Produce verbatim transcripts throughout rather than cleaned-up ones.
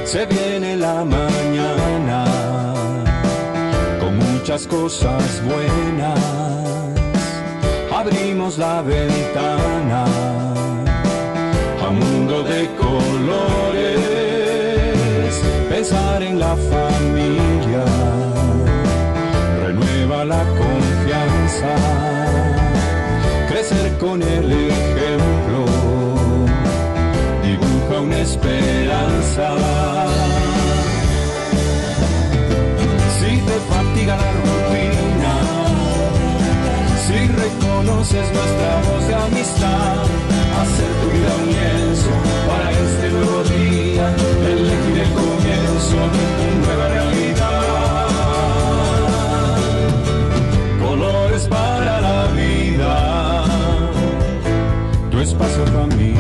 Se viene la mañana con muchas cosas buenas. Abrimos la ventana a un mundo de colores. Pensar en la familia renueva la confianza. Crecer con el ejemplo dibuja una esperanza. Si te fatiga la rutina, si reconoces nuestra voz de amistad, hacer tu vida un lienzo para este nuevo día, elegir el comienzo de tu nueva realidad. Colores para la vida, tu espacio familia.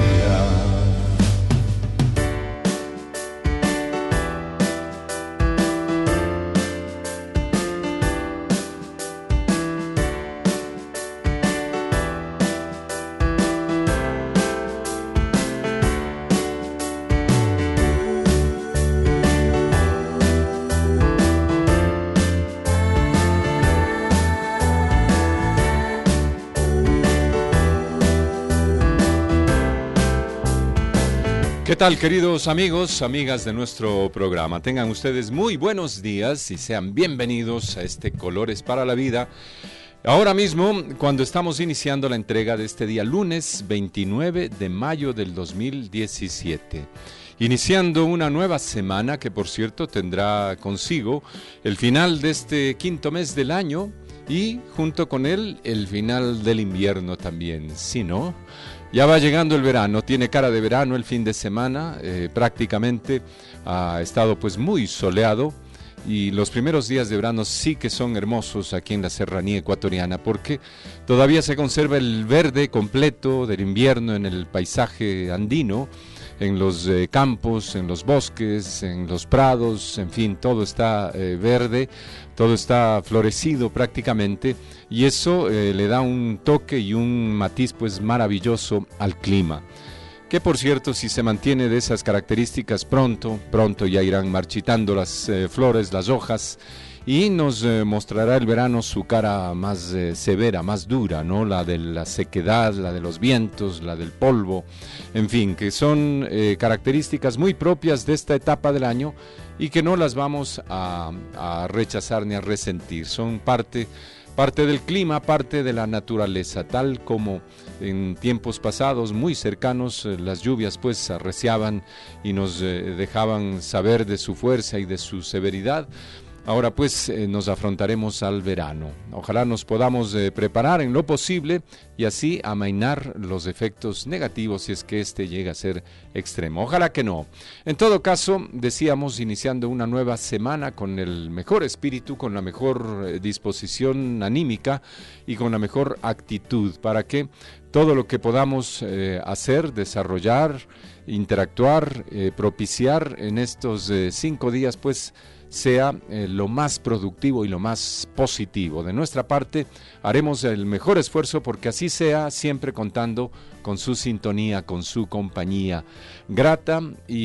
¿Qué tal, queridos amigos, amigas de nuestro programa? Tengan ustedes muy buenos días y sean bienvenidos a este Colores para la Vida. Ahora mismo, cuando estamos iniciando la entrega de este día lunes veintinueve de mayo del dos mil diecisiete. Iniciando una nueva semana que, por cierto, tendrá consigo el final de este quinto mes del año y, junto con él, el final del invierno también, ¿sí, no? Ya va llegando el verano, tiene cara de verano el fin de semana, eh, prácticamente ha estado pues muy soleado y los primeros días de verano sí que son hermosos aquí en la serranía ecuatoriana porque todavía se conserva el verde completo del invierno en el paisaje andino, en los eh, campos, en los bosques, en los prados, en fin, todo está eh, verde, todo está florecido prácticamente y eso eh, le da un toque y un matiz pues maravilloso al clima. Que por cierto, si se mantiene de esas características pronto, pronto ya irán marchitando las eh, flores, las hojas y nos eh, mostrará el verano su cara más eh, severa, más dura, ¿no? La de la sequedad, la de los vientos, la del polvo, en fin, que son eh, características muy propias de esta etapa del año y que no las vamos a, a rechazar ni a resentir, son parte, parte del clima, parte de la naturaleza, tal como en tiempos pasados muy cercanos eh, las lluvias pues arreciaban y nos eh, dejaban saber de su fuerza y de su severidad. Ahora pues eh, nos afrontaremos al verano. Ojalá nos podamos eh, preparar en lo posible y así amainar los efectos negativos si es que este llega a ser extremo. Ojalá que no. En todo caso, decíamos, iniciando una nueva semana con el mejor espíritu, con la mejor eh, disposición anímica y con la mejor actitud para que todo lo que podamos eh, hacer, desarrollar, interactuar, eh, propiciar en estos eh, cinco días pues sea eh, lo más productivo y lo más positivo. De nuestra parte haremos el mejor esfuerzo porque así sea, siempre contando con su sintonía, con su compañía grata y,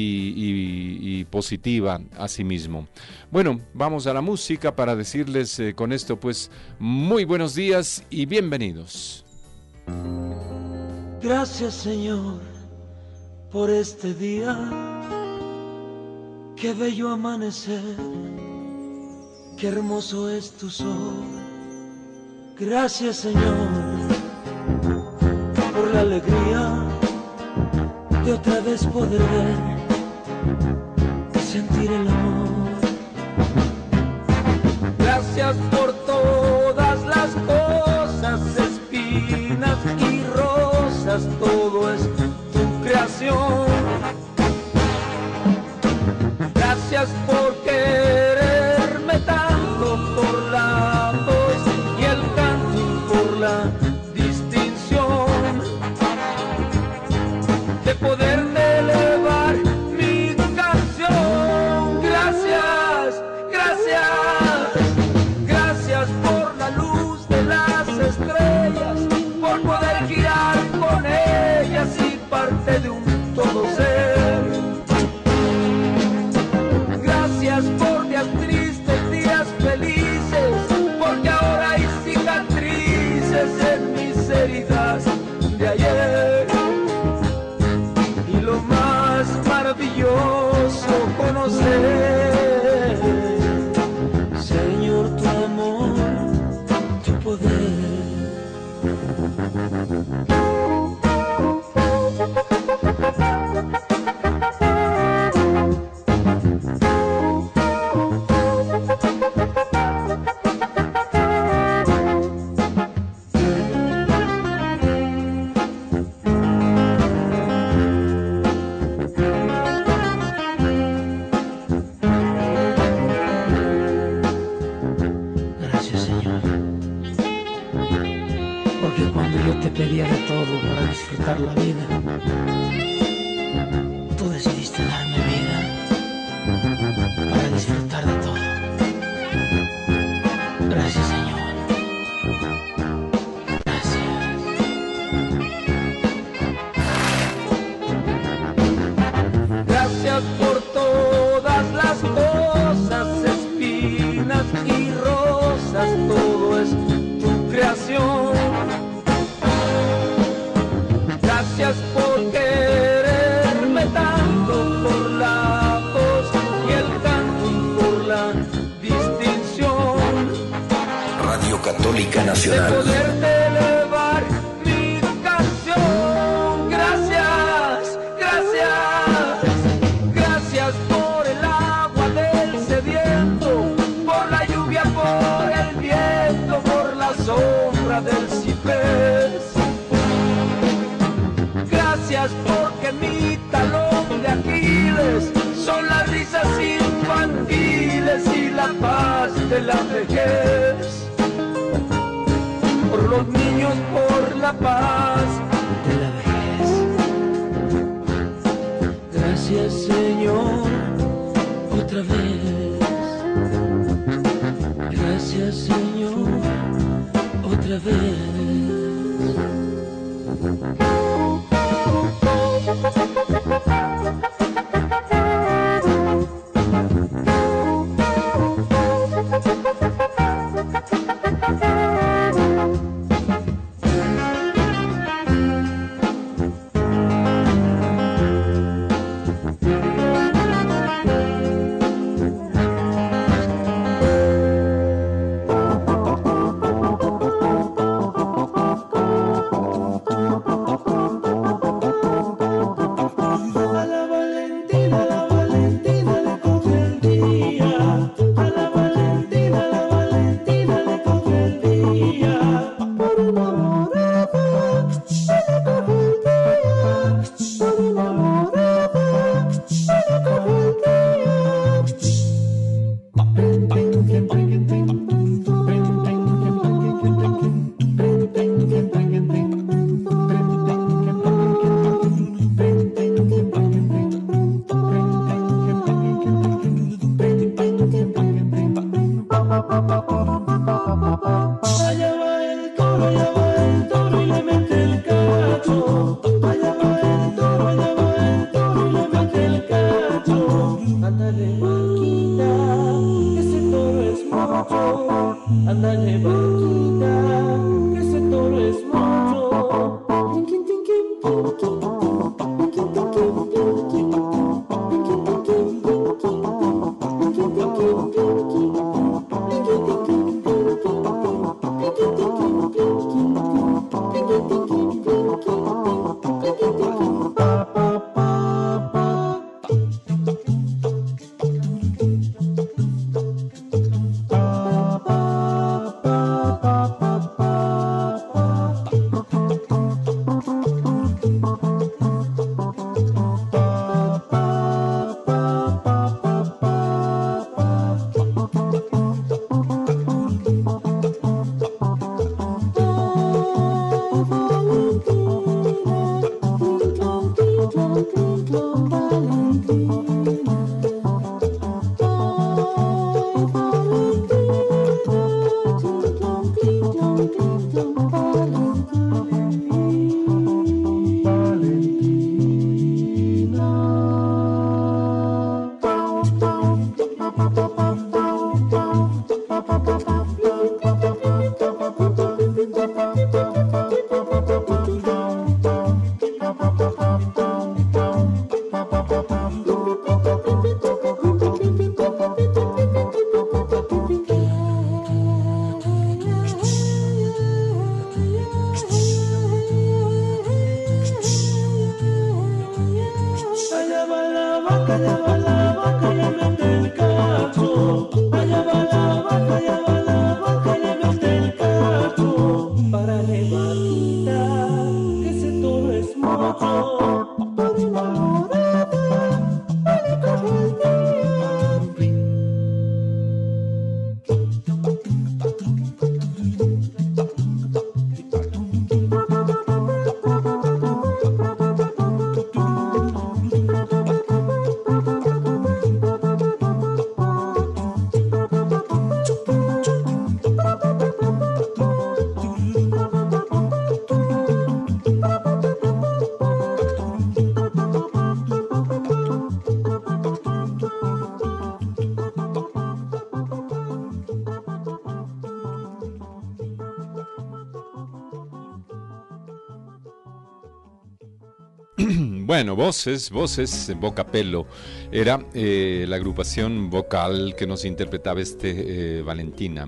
y, y positiva asimismo. Bueno, vamos a la música para decirles eh, con esto pues muy buenos días y bienvenidos. Gracias, Señor, por este día. Qué bello amanecer, qué hermoso es tu sol. Gracias, Señor, por la alegría de otra vez poder ver y sentir el amor. Gracias por todas las cosas, espinas y rosas, todo es tu creación. Gracias por quererme tanto, por la voz y el canto y por la distinción de poder elevar mi canto maravilloso conocer, Señor, tu amor, tu poder. Pedía de todo para disfrutar la vida. Tú decidiste darme vida para disfrutar de todo. Gracias, Señor. Gracias. Gracias por todas las cosas, espinas y rosas, todo es tu creación. Gracias por quererme tanto, por la voz y el canto y por la distinción. Radio Católica Nacional. De poderte elevar mi canción. Gracias, gracias, gracias por el agua del sediento, por la lluvia, por el viento, por la sombra del ciprés. Gracias porque mi talón de Aquiles son las risas infantiles y la paz de la vejez. Por los niños, por la paz de la vejez. Gracias, Señor, otra vez. Gracias, Señor, otra vez. Bueno, Voces, Voces, Vocapello, era eh, la agrupación vocal que nos interpretaba este eh, Valentina.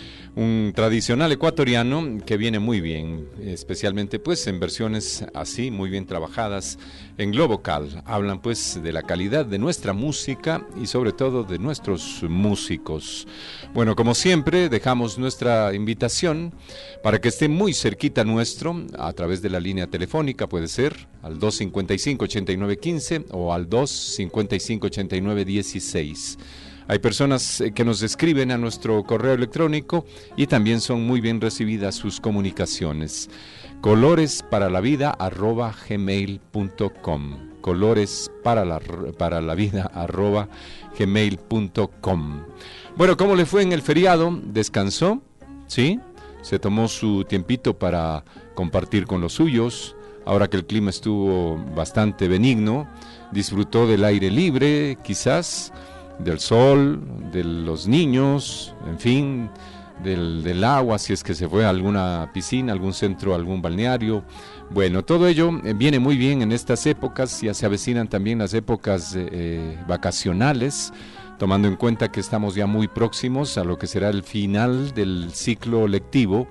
Un tradicional ecuatoriano que viene muy bien, especialmente pues en versiones así, muy bien trabajadas en lo vocal. Hablan pues de la calidad de nuestra música y sobre todo de nuestros músicos. Bueno, como siempre, dejamos nuestra invitación para que esté muy cerquita nuestro, a través de la línea telefónica, puede ser, al dos cincuenta y cinco, ochenta y nueve quince o al dos cincuenta y cinco, ochenta y nueve dieciséis. Hay personas que nos escriben a nuestro correo electrónico y también son muy bien recibidas sus comunicaciones. colores para la vida arroba gmail punto com. colores para la, para la vida arroba gmail punto com. Bueno, ¿cómo le fue en el feriado? ¿Descansó? ¿Sí? ¿Se tomó su tiempito para compartir con los suyos? Ahora que el clima estuvo bastante benigno, disfrutó del aire libre, quizás, del sol, de los niños, en fin, del, del agua, si es que se fue a alguna piscina, algún centro, algún balneario. Bueno, todo ello viene muy bien en estas épocas, ya se avecinan también las épocas eh, vacacionales, tomando en cuenta que estamos ya muy próximos a lo que será el final del ciclo lectivo,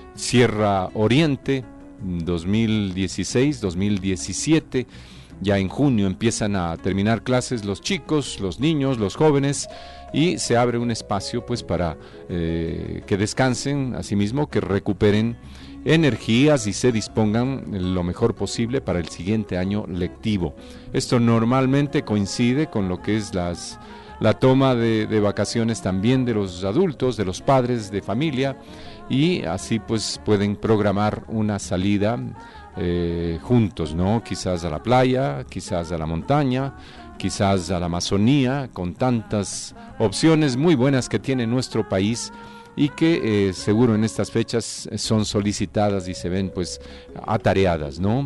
Sierra Oriente, dos mil dieciséis, dos mil diecisiete. Ya en junio empiezan a terminar clases los chicos, los niños, los jóvenes, y se abre un espacio pues para eh, que descansen, asimismo que recuperen energías y se dispongan lo mejor posible para el siguiente año lectivo. Esto normalmente coincide con lo que es las, la toma de, de vacaciones también de los adultos, de los padres de familia, y así pues pueden programar una salida Eh, juntos, ¿no? Quizás a la playa, quizás a la montaña, quizás a la Amazonía, con tantas opciones muy buenas que tiene nuestro país y que eh, seguro en estas fechas son solicitadas y se ven pues atareadas, ¿no?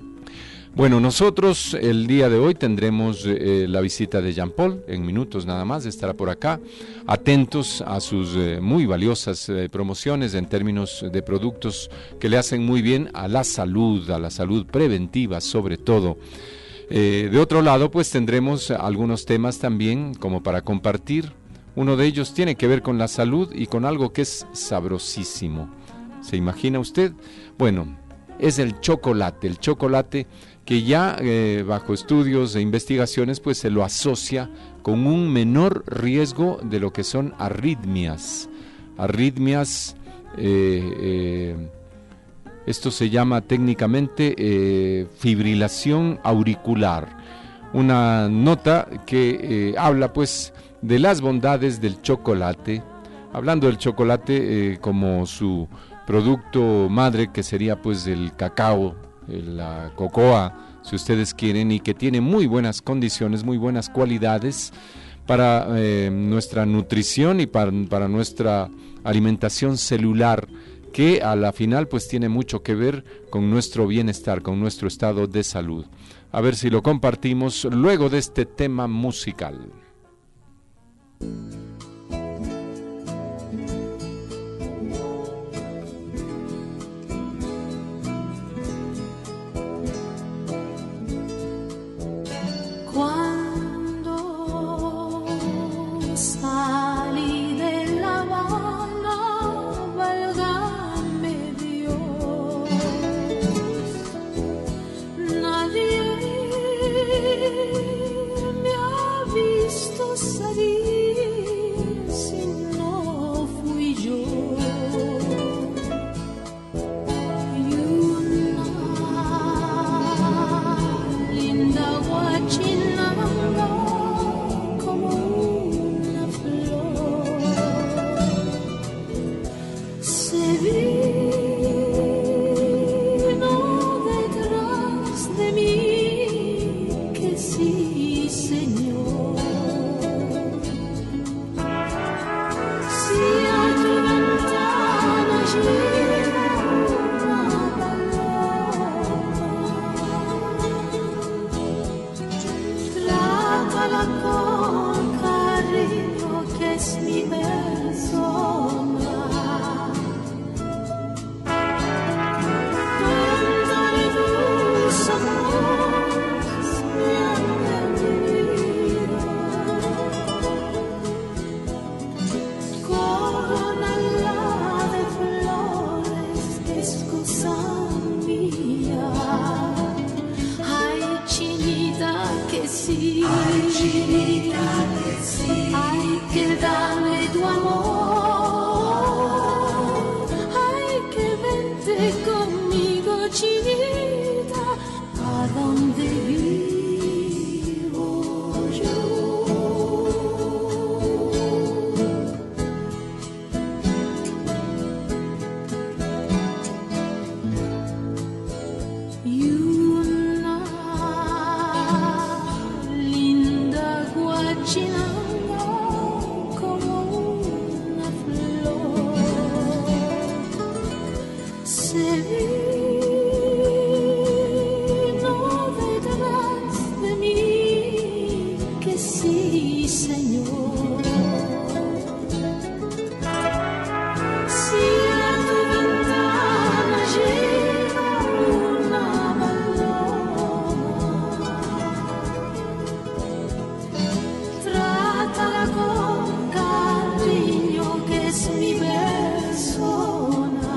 Bueno, nosotros el día de hoy tendremos eh, la visita de Jean Paul, en minutos nada más, estará por acá, atentos a sus eh, muy valiosas eh, promociones en términos de productos que le hacen muy bien a la salud, a la salud preventiva sobre todo. Eh, de otro lado, pues tendremos algunos temas también como para compartir. Uno de ellos tiene que ver con la salud y con algo que es sabrosísimo. ¿Se imagina usted? Bueno, es el chocolate, el chocolate que ya eh, bajo estudios e investigaciones pues se lo asocia con un menor riesgo de lo que son arritmias. Arritmias, eh, eh, esto se llama técnicamente eh, fibrilación auricular. Una nota que eh, habla pues de las bondades del chocolate, hablando del chocolate eh, como su producto madre, que sería pues el cacao, la cocoa, si ustedes quieren, y que tiene muy buenas condiciones, muy buenas cualidades para eh, nuestra nutrición y para, para nuestra alimentación celular, que a la final pues tiene mucho que ver con nuestro bienestar, con nuestro estado de salud. A ver si lo compartimos luego de este tema musical. Why? salir si no fui yo. Y una linda guachinanga como una flor se vino detrás de mí, que sí, Señor. Si a tu ventana llega una paloma, trátala con cariño, que es mi persona. Cuéntale tus amores, mi alma querida. Coronala de flores, que es cosa mía. Ay, chinita, que sí. Ay, chinita, que sí. Ay, que dame tu amor. Ay, que vente conmigo, chinita, a donde vivo yo. Y una linda guachinanga como una flor se vino detrás de mí, que sí, Señor. Si a tu ventana llega una paloma, trátala con cariño, que es mi persona.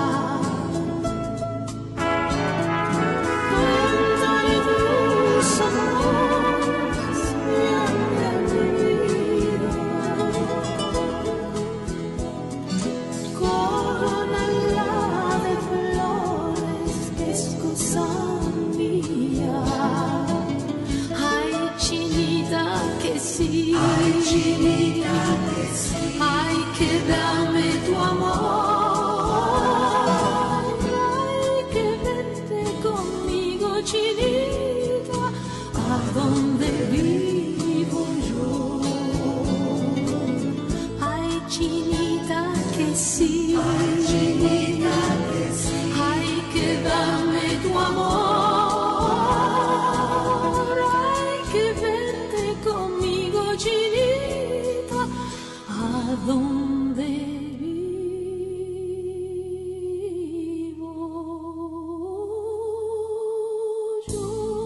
Cuéntale tus amores, mi alma querida. Coronala de flores, que es cosa mía. Ay, chinita, que sí. Ay, chinita, que sí. Ay, que dame tu amor. Ay, que vente conmigo, chinita, a donde vivo yo. Ay, chinita, que sí. Ay, chinita, que sí. Ay, que dame tu amor. Ay, que vente conmigo, chinita, a donde vivo yo.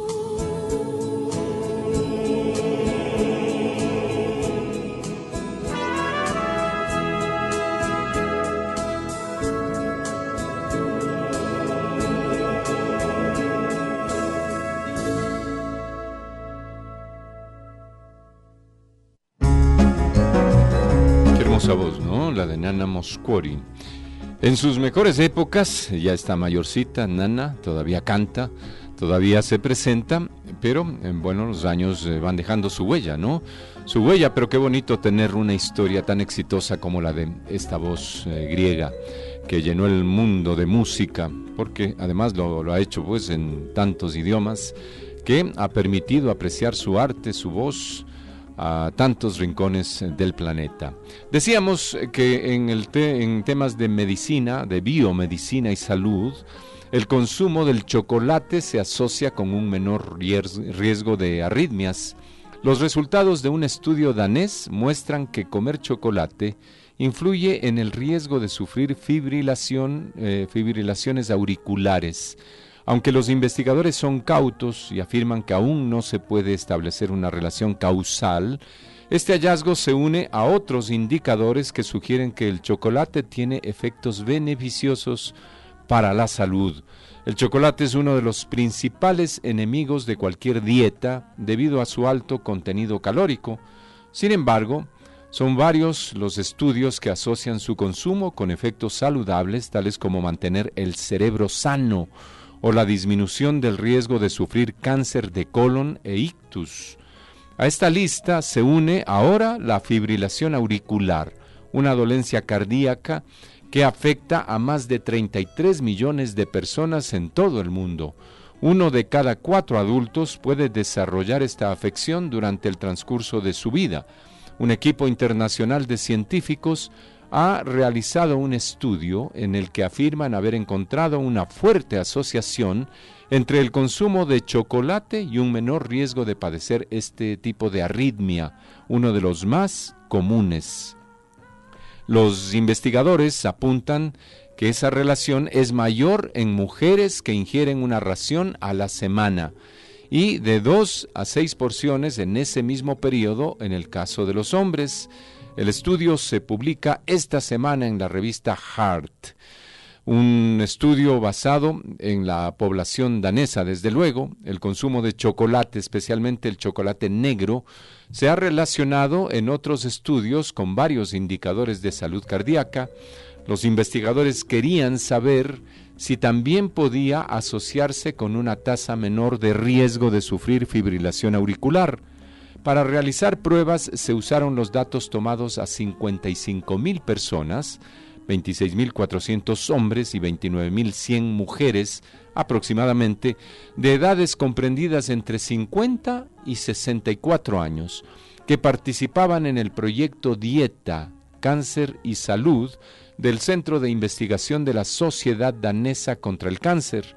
Qué hermosa voz, ¿no? La de Nana Mosconi. En sus mejores épocas, ya está mayorcita, Nana, todavía canta, todavía se presenta, pero eh, bueno, los años eh, van dejando su huella, ¿no? Su huella, pero qué bonito tener una historia tan exitosa como la de esta voz eh, griega, que llenó el mundo de música, porque además lo, lo ha hecho pues en tantos idiomas, que ha permitido apreciar su arte, su voz, a tantos rincones del planeta. Decíamos que en, el te, en temas de medicina, de biomedicina y salud, el consumo del chocolate se asocia con un menor riesgo de arritmias. Los resultados de un estudio danés muestran que comer chocolate influye en el riesgo de sufrir fibrilación, eh, fibrilaciones auriculares. Aunque los investigadores son cautos y afirman que aún no se puede establecer una relación causal, este hallazgo se une a otros indicadores que sugieren que el chocolate tiene efectos beneficiosos para la salud. El chocolate es uno de los principales enemigos de cualquier dieta debido a su alto contenido calórico. Sin embargo, son varios los estudios que asocian su consumo con efectos saludables, tales como mantener el cerebro sano o la disminución del riesgo de sufrir cáncer de colon e ictus. A esta lista se une ahora la fibrilación auricular, una dolencia cardíaca que afecta a más de treinta y tres millones de personas en todo el mundo. Uno de cada cuatro adultos puede desarrollar esta afección durante el transcurso de su vida. Un equipo internacional de científicos ha realizado un estudio en el que afirman haber encontrado una fuerte asociación entre el consumo de chocolate y un menor riesgo de padecer este tipo de arritmia, uno de los más comunes. Los investigadores apuntan que esa relación es mayor en mujeres que ingieren una ración a la semana y de dos a seis porciones en ese mismo periodo en el caso de los hombres. El estudio se publica esta semana en la revista Heart. Un estudio basado en la población danesa, desde luego. El consumo de chocolate, especialmente el chocolate negro, se ha relacionado en otros estudios con varios indicadores de salud cardíaca. Los investigadores querían saber si también podía asociarse con una tasa menor de riesgo de sufrir fibrilación auricular. Para realizar pruebas se usaron los datos tomados a cincuenta y cinco mil personas, veintiséis mil cuatrocientos hombres y veintinueve mil cien mujeres aproximadamente, de edades comprendidas entre cincuenta y sesenta y cuatro años, que participaban en el proyecto Dieta, Cáncer y Salud del Centro de Investigación de la Sociedad Danesa contra el Cáncer.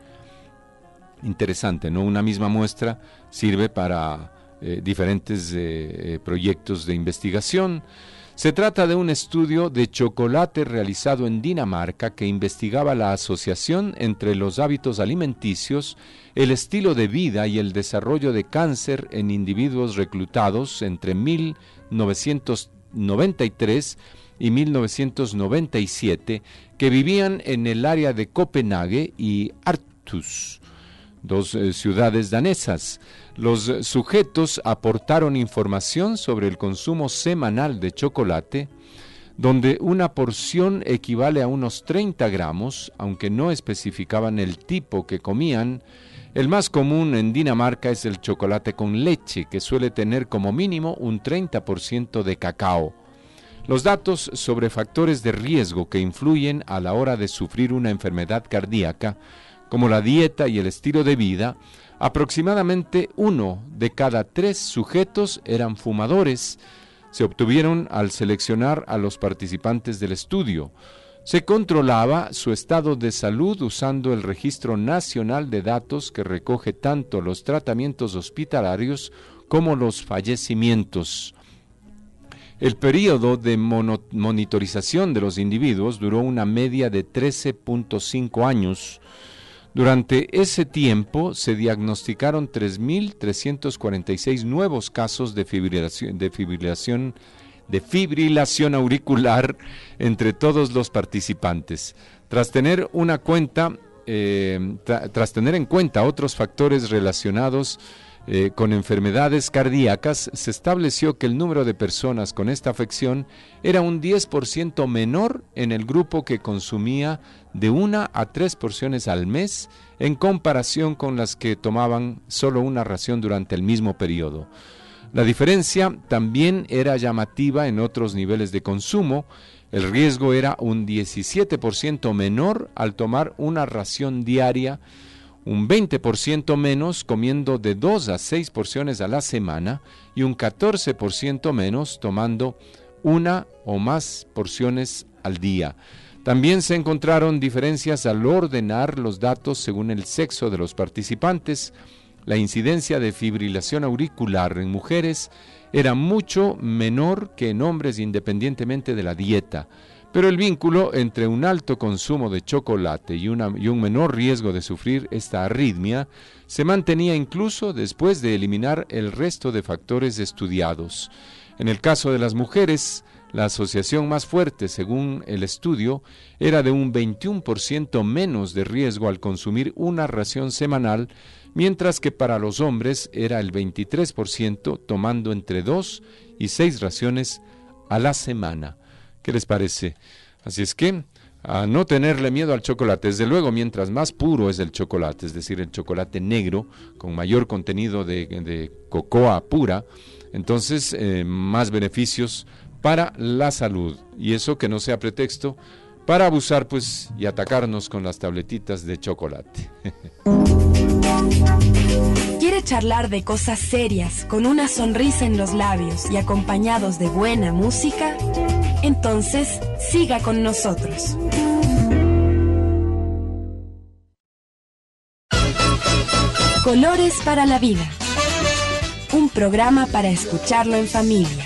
Interesante, ¿no? Una misma muestra sirve para eh, diferentes eh, eh, proyectos de investigación. Se trata de un estudio de chocolate realizado en Dinamarca que investigaba la asociación entre los hábitos alimenticios, el estilo de vida y el desarrollo de cáncer en individuos reclutados entre mil novecientos noventa y tres y mil novecientos noventa y siete que vivían en el área de Copenhague y Aarhus, dos eh, ciudades danesas. Los sujetos aportaron información sobre el consumo semanal de chocolate, donde una porción equivale a unos treinta gramos, aunque no especificaban el tipo que comían. El más común en Dinamarca es el chocolate con leche, que suele tener como mínimo un treinta por ciento de cacao. Los datos sobre factores de riesgo que influyen a la hora de sufrir una enfermedad cardíaca, como la dieta y el estilo de vida, aproximadamente uno de cada tres sujetos eran fumadores. Se obtuvieron al seleccionar a los participantes del estudio. Se controlaba su estado de salud usando el Registro Nacional de Datos que recoge tanto los tratamientos hospitalarios como los fallecimientos. El periodo de mono- monitorización de los individuos duró una media de trece punto cinco años. Durante ese tiempo se diagnosticaron tres mil trescientos cuarenta y seis nuevos casos de fibrilación, de fibrilación, de fibrilación auricular entre todos los participantes. Tras tener una cuenta, eh, tra- tras tener en cuenta otros factores relacionados Eh, con enfermedades cardíacas, se estableció que el número de personas con esta afección era un diez por ciento menor en el grupo que consumía de una a tres porciones al mes en comparación con las que tomaban solo una ración durante el mismo periodo. La diferencia también era llamativa en otros niveles de consumo. El riesgo era un diecisiete por ciento menor al tomar una ración diaria, un veinte por ciento menos comiendo de dos a seis porciones a la semana y un catorce por ciento menos tomando una o más porciones al día. También se encontraron diferencias al ordenar los datos según el sexo de los participantes. La incidencia de fibrilación auricular en mujeres era mucho menor que en hombres independientemente de la dieta. Pero el vínculo entre un alto consumo de chocolate y, una, y un menor riesgo de sufrir esta arritmia se mantenía incluso después de eliminar el resto de factores estudiados. En el caso de las mujeres, la asociación más fuerte, según el estudio, era de un veintiuno por ciento menos de riesgo al consumir una ración semanal, mientras que para los hombres era el veintitrés por ciento tomando entre dos y seis raciones a la semana. ¿Qué les parece? Así es que a no tenerle miedo al chocolate. Desde luego, mientras más puro es el chocolate, es decir, el chocolate negro con mayor contenido de, de cocoa pura, entonces eh, más beneficios para la salud, y eso que no sea pretexto para abusar pues y atacarnos con las tabletitas de chocolate. ¿Quiere charlar de cosas serias con una sonrisa en los labios y acompañados de buena música? Entonces siga con nosotros. Colores para la vida, un programa para escucharlo en familia.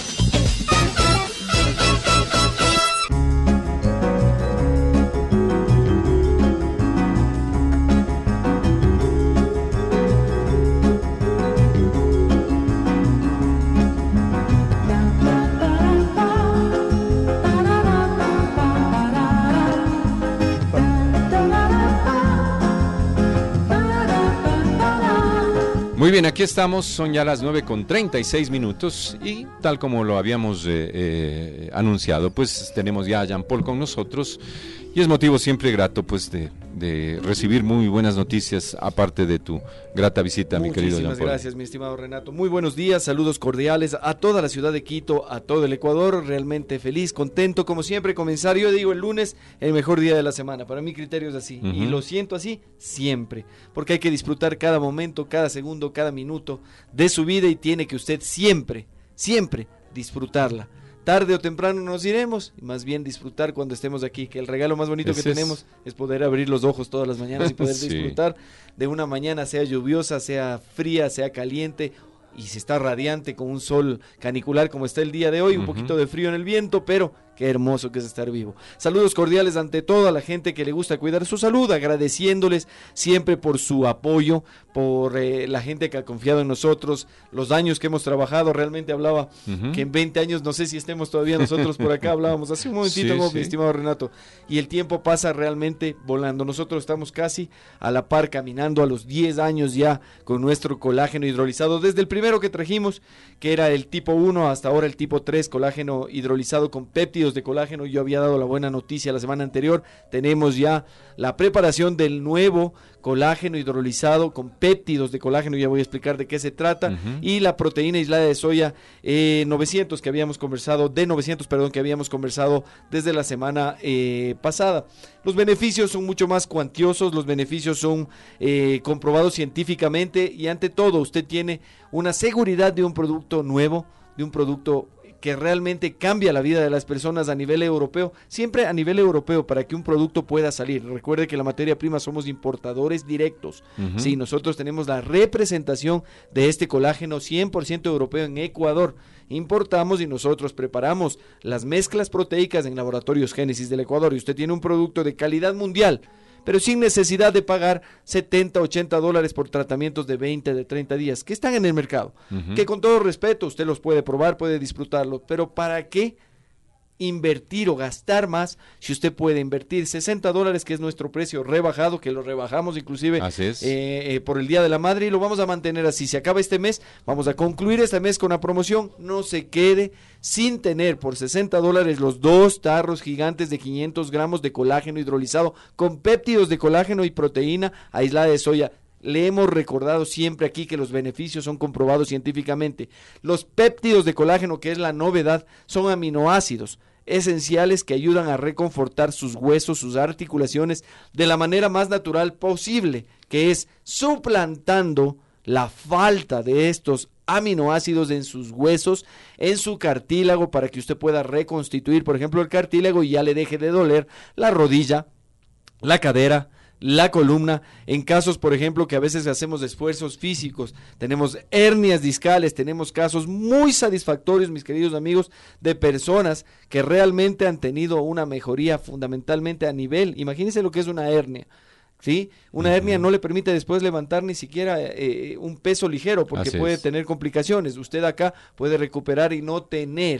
Muy bien, aquí estamos, son ya las nueve con treinta y seis minutos y tal como lo habíamos eh, eh, anunciado, pues tenemos ya a Jean Paul con nosotros y es motivo siempre grato pues de, de recibir muy buenas noticias aparte de tu grata visita, mi querido Jean Paul. Muchísimas gracias, mi estimado Renato. Muy buenos días, saludos cordiales a toda la ciudad de Quito, a todo el Ecuador, realmente feliz, contento, como siempre, comenzar, yo digo el lunes, el mejor día de la semana, para mi criterio es así, uh-huh. Y lo siento así siempre, porque hay que disfrutar cada momento, cada segundo, cada minuto de su vida y tiene que usted siempre, siempre disfrutarla. Tarde o temprano nos iremos, y más bien disfrutar cuando estemos aquí, que el regalo más bonito Ese que es... tenemos es poder abrir los ojos todas las mañanas y poder sí. disfrutar de una mañana, sea lluviosa, sea fría, sea caliente, y si está radiante con un sol canicular como está el día de hoy, uh-huh. un poquito de frío en el viento, pero qué hermoso que es estar vivo. Saludos cordiales ante toda la gente que le gusta cuidar su salud, agradeciéndoles siempre por su apoyo, por eh, la gente que ha confiado en nosotros, los años que hemos trabajado. Realmente hablaba uh-huh. que en veinte años, no sé si estemos todavía nosotros por acá, hablábamos hace un momentito, sí, ¿no, sí. mi estimado Renato? Y el tiempo pasa realmente volando. Nosotros estamos casi a la par, caminando a los diez años ya con nuestro colágeno hidrolizado, desde el primero que trajimos, que era el tipo uno, hasta ahora el tipo tres, colágeno hidrolizado con péptidos de colágeno. Yo había dado la buena noticia la semana anterior, tenemos ya la preparación del nuevo colágeno hidrolizado con péptidos de colágeno, ya voy a explicar de qué se trata, uh-huh. y la proteína aislada de soya eh, novecientos que habíamos conversado, de novecientos, perdón, que habíamos conversado desde la semana eh, pasada. Los beneficios son mucho más cuantiosos, los beneficios son eh, comprobados científicamente y ante todo usted tiene una seguridad de un producto nuevo, de un producto que realmente cambia la vida de las personas a nivel europeo, siempre a nivel europeo, para que un producto pueda salir. Recuerde que la materia prima somos importadores directos. Uh-huh. Sí, nosotros tenemos la representación de este colágeno cien por ciento europeo en Ecuador. Importamos y nosotros preparamos las mezclas proteicas en Laboratorios Génesis del Ecuador, y usted tiene un producto de calidad mundial, pero sin necesidad de pagar setenta, ochenta dólares por tratamientos de veinte, de treinta días, que están en el mercado, uh-huh. que con todo respeto usted los puede probar, puede disfrutarlo, pero ¿para qué invertir o gastar más si usted puede invertir sesenta dólares, que es nuestro precio rebajado, que lo rebajamos inclusive eh, eh, por el Día de la Madre, y lo vamos a mantener así? Se acaba este mes, vamos a concluir este mes con la promoción. No se quede sin tener por sesenta dólares los dos tarros gigantes de quinientos gramos de colágeno hidrolizado con péptidos de colágeno y proteína aislada de soya. Le hemos recordado siempre aquí que los beneficios son comprobados científicamente. Los péptidos de colágeno, que es la novedad, son aminoácidos esenciales que ayudan a reconfortar sus huesos, sus articulaciones de la manera más natural posible, que es suplantando la falta de estos aminoácidos en sus huesos, en su cartílago, para que usted pueda reconstituir, por ejemplo, el cartílago y ya le deje de doler la rodilla, la cadera, la columna, en casos, por ejemplo, que a veces hacemos esfuerzos físicos, tenemos hernias discales, tenemos casos muy satisfactorios, mis queridos amigos, de personas que realmente han tenido una mejoría fundamentalmente a nivel, imagínense lo que es una hernia, ¿sí? Una uh-huh. hernia no le permite después levantar ni siquiera eh, un peso ligero, porque Así puede es. tener complicaciones. Usted acá puede recuperar y no tener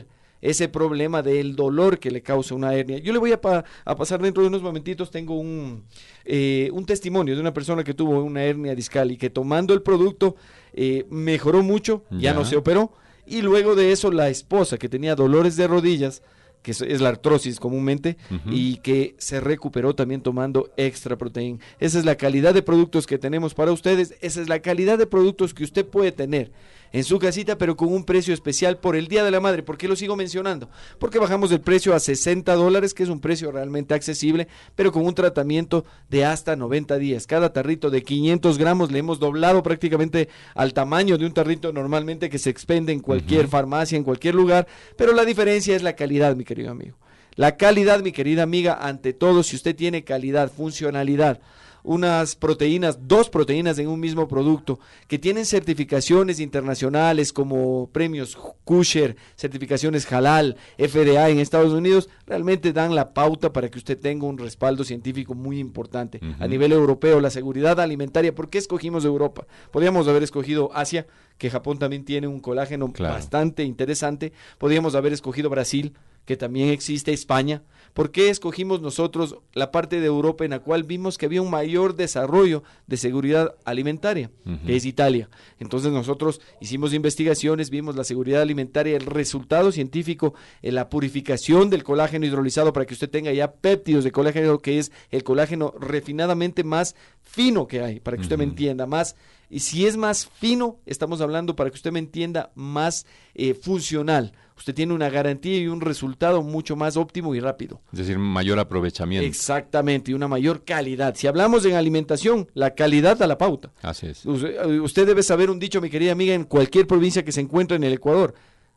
ese problema del dolor que le causa una hernia. Yo le voy a, pa a pasar dentro de unos momentitos, tengo un, eh, un testimonio de una persona que tuvo una hernia discal y que tomando el producto eh, mejoró mucho, ya. ya no se operó, y luego de eso la esposa que tenía dolores de rodillas, que es, es la artrosis comúnmente, uh-huh. y que se recuperó también tomando Extra Protein. Esa es la calidad de productos que tenemos para ustedes, esa es la calidad de productos que usted puede tener en su casita, pero con un precio especial por el Día de la Madre. ¿Por qué lo sigo mencionando? Porque bajamos el precio a sesenta dólares, que es un precio realmente accesible, pero con un tratamiento de hasta noventa días. Cada tarrito de quinientos gramos le hemos doblado prácticamente al tamaño de un tarrito normalmente que se expende en cualquier uh-huh. farmacia, en cualquier lugar, pero la diferencia es la calidad, mi querido amigo. La calidad, mi querida amiga, ante todo, si usted tiene calidad, funcionalidad, unas proteínas, dos proteínas en un mismo producto, que tienen certificaciones internacionales como premios Kosher, certificaciones Halal, F D A en Estados Unidos, realmente dan la pauta para que usted tenga un respaldo científico muy importante. Uh-huh. A nivel europeo, la seguridad alimentaria, ¿por qué escogimos Europa? Podríamos haber escogido Asia, que Japón también tiene un colágeno claro. bastante interesante, podríamos haber escogido Brasil, que también existe, España. ¿Por qué escogimos nosotros la parte de Europa en la cual vimos que había un mayor desarrollo de seguridad alimentaria, uh-huh. que es Italia? Entonces nosotros hicimos investigaciones, vimos la seguridad alimentaria, el resultado científico, en la purificación del colágeno hidrolizado para que usted tenga ya péptidos de colágeno, que es el colágeno refinadamente más fino que hay, para que usted uh-huh. me entienda, más, y si es más fino, estamos hablando para que usted me entienda, más eh, funcional. Usted tiene una garantía y un resultado mucho más óptimo y rápido. Es decir, mayor aprovechamiento. Exactamente, y una mayor calidad. Si hablamos en alimentación, la calidad da la pauta. Así es. Usted, usted debe saber un dicho, mi querida amiga, en cualquier provincia que se encuentre en el Ecuador.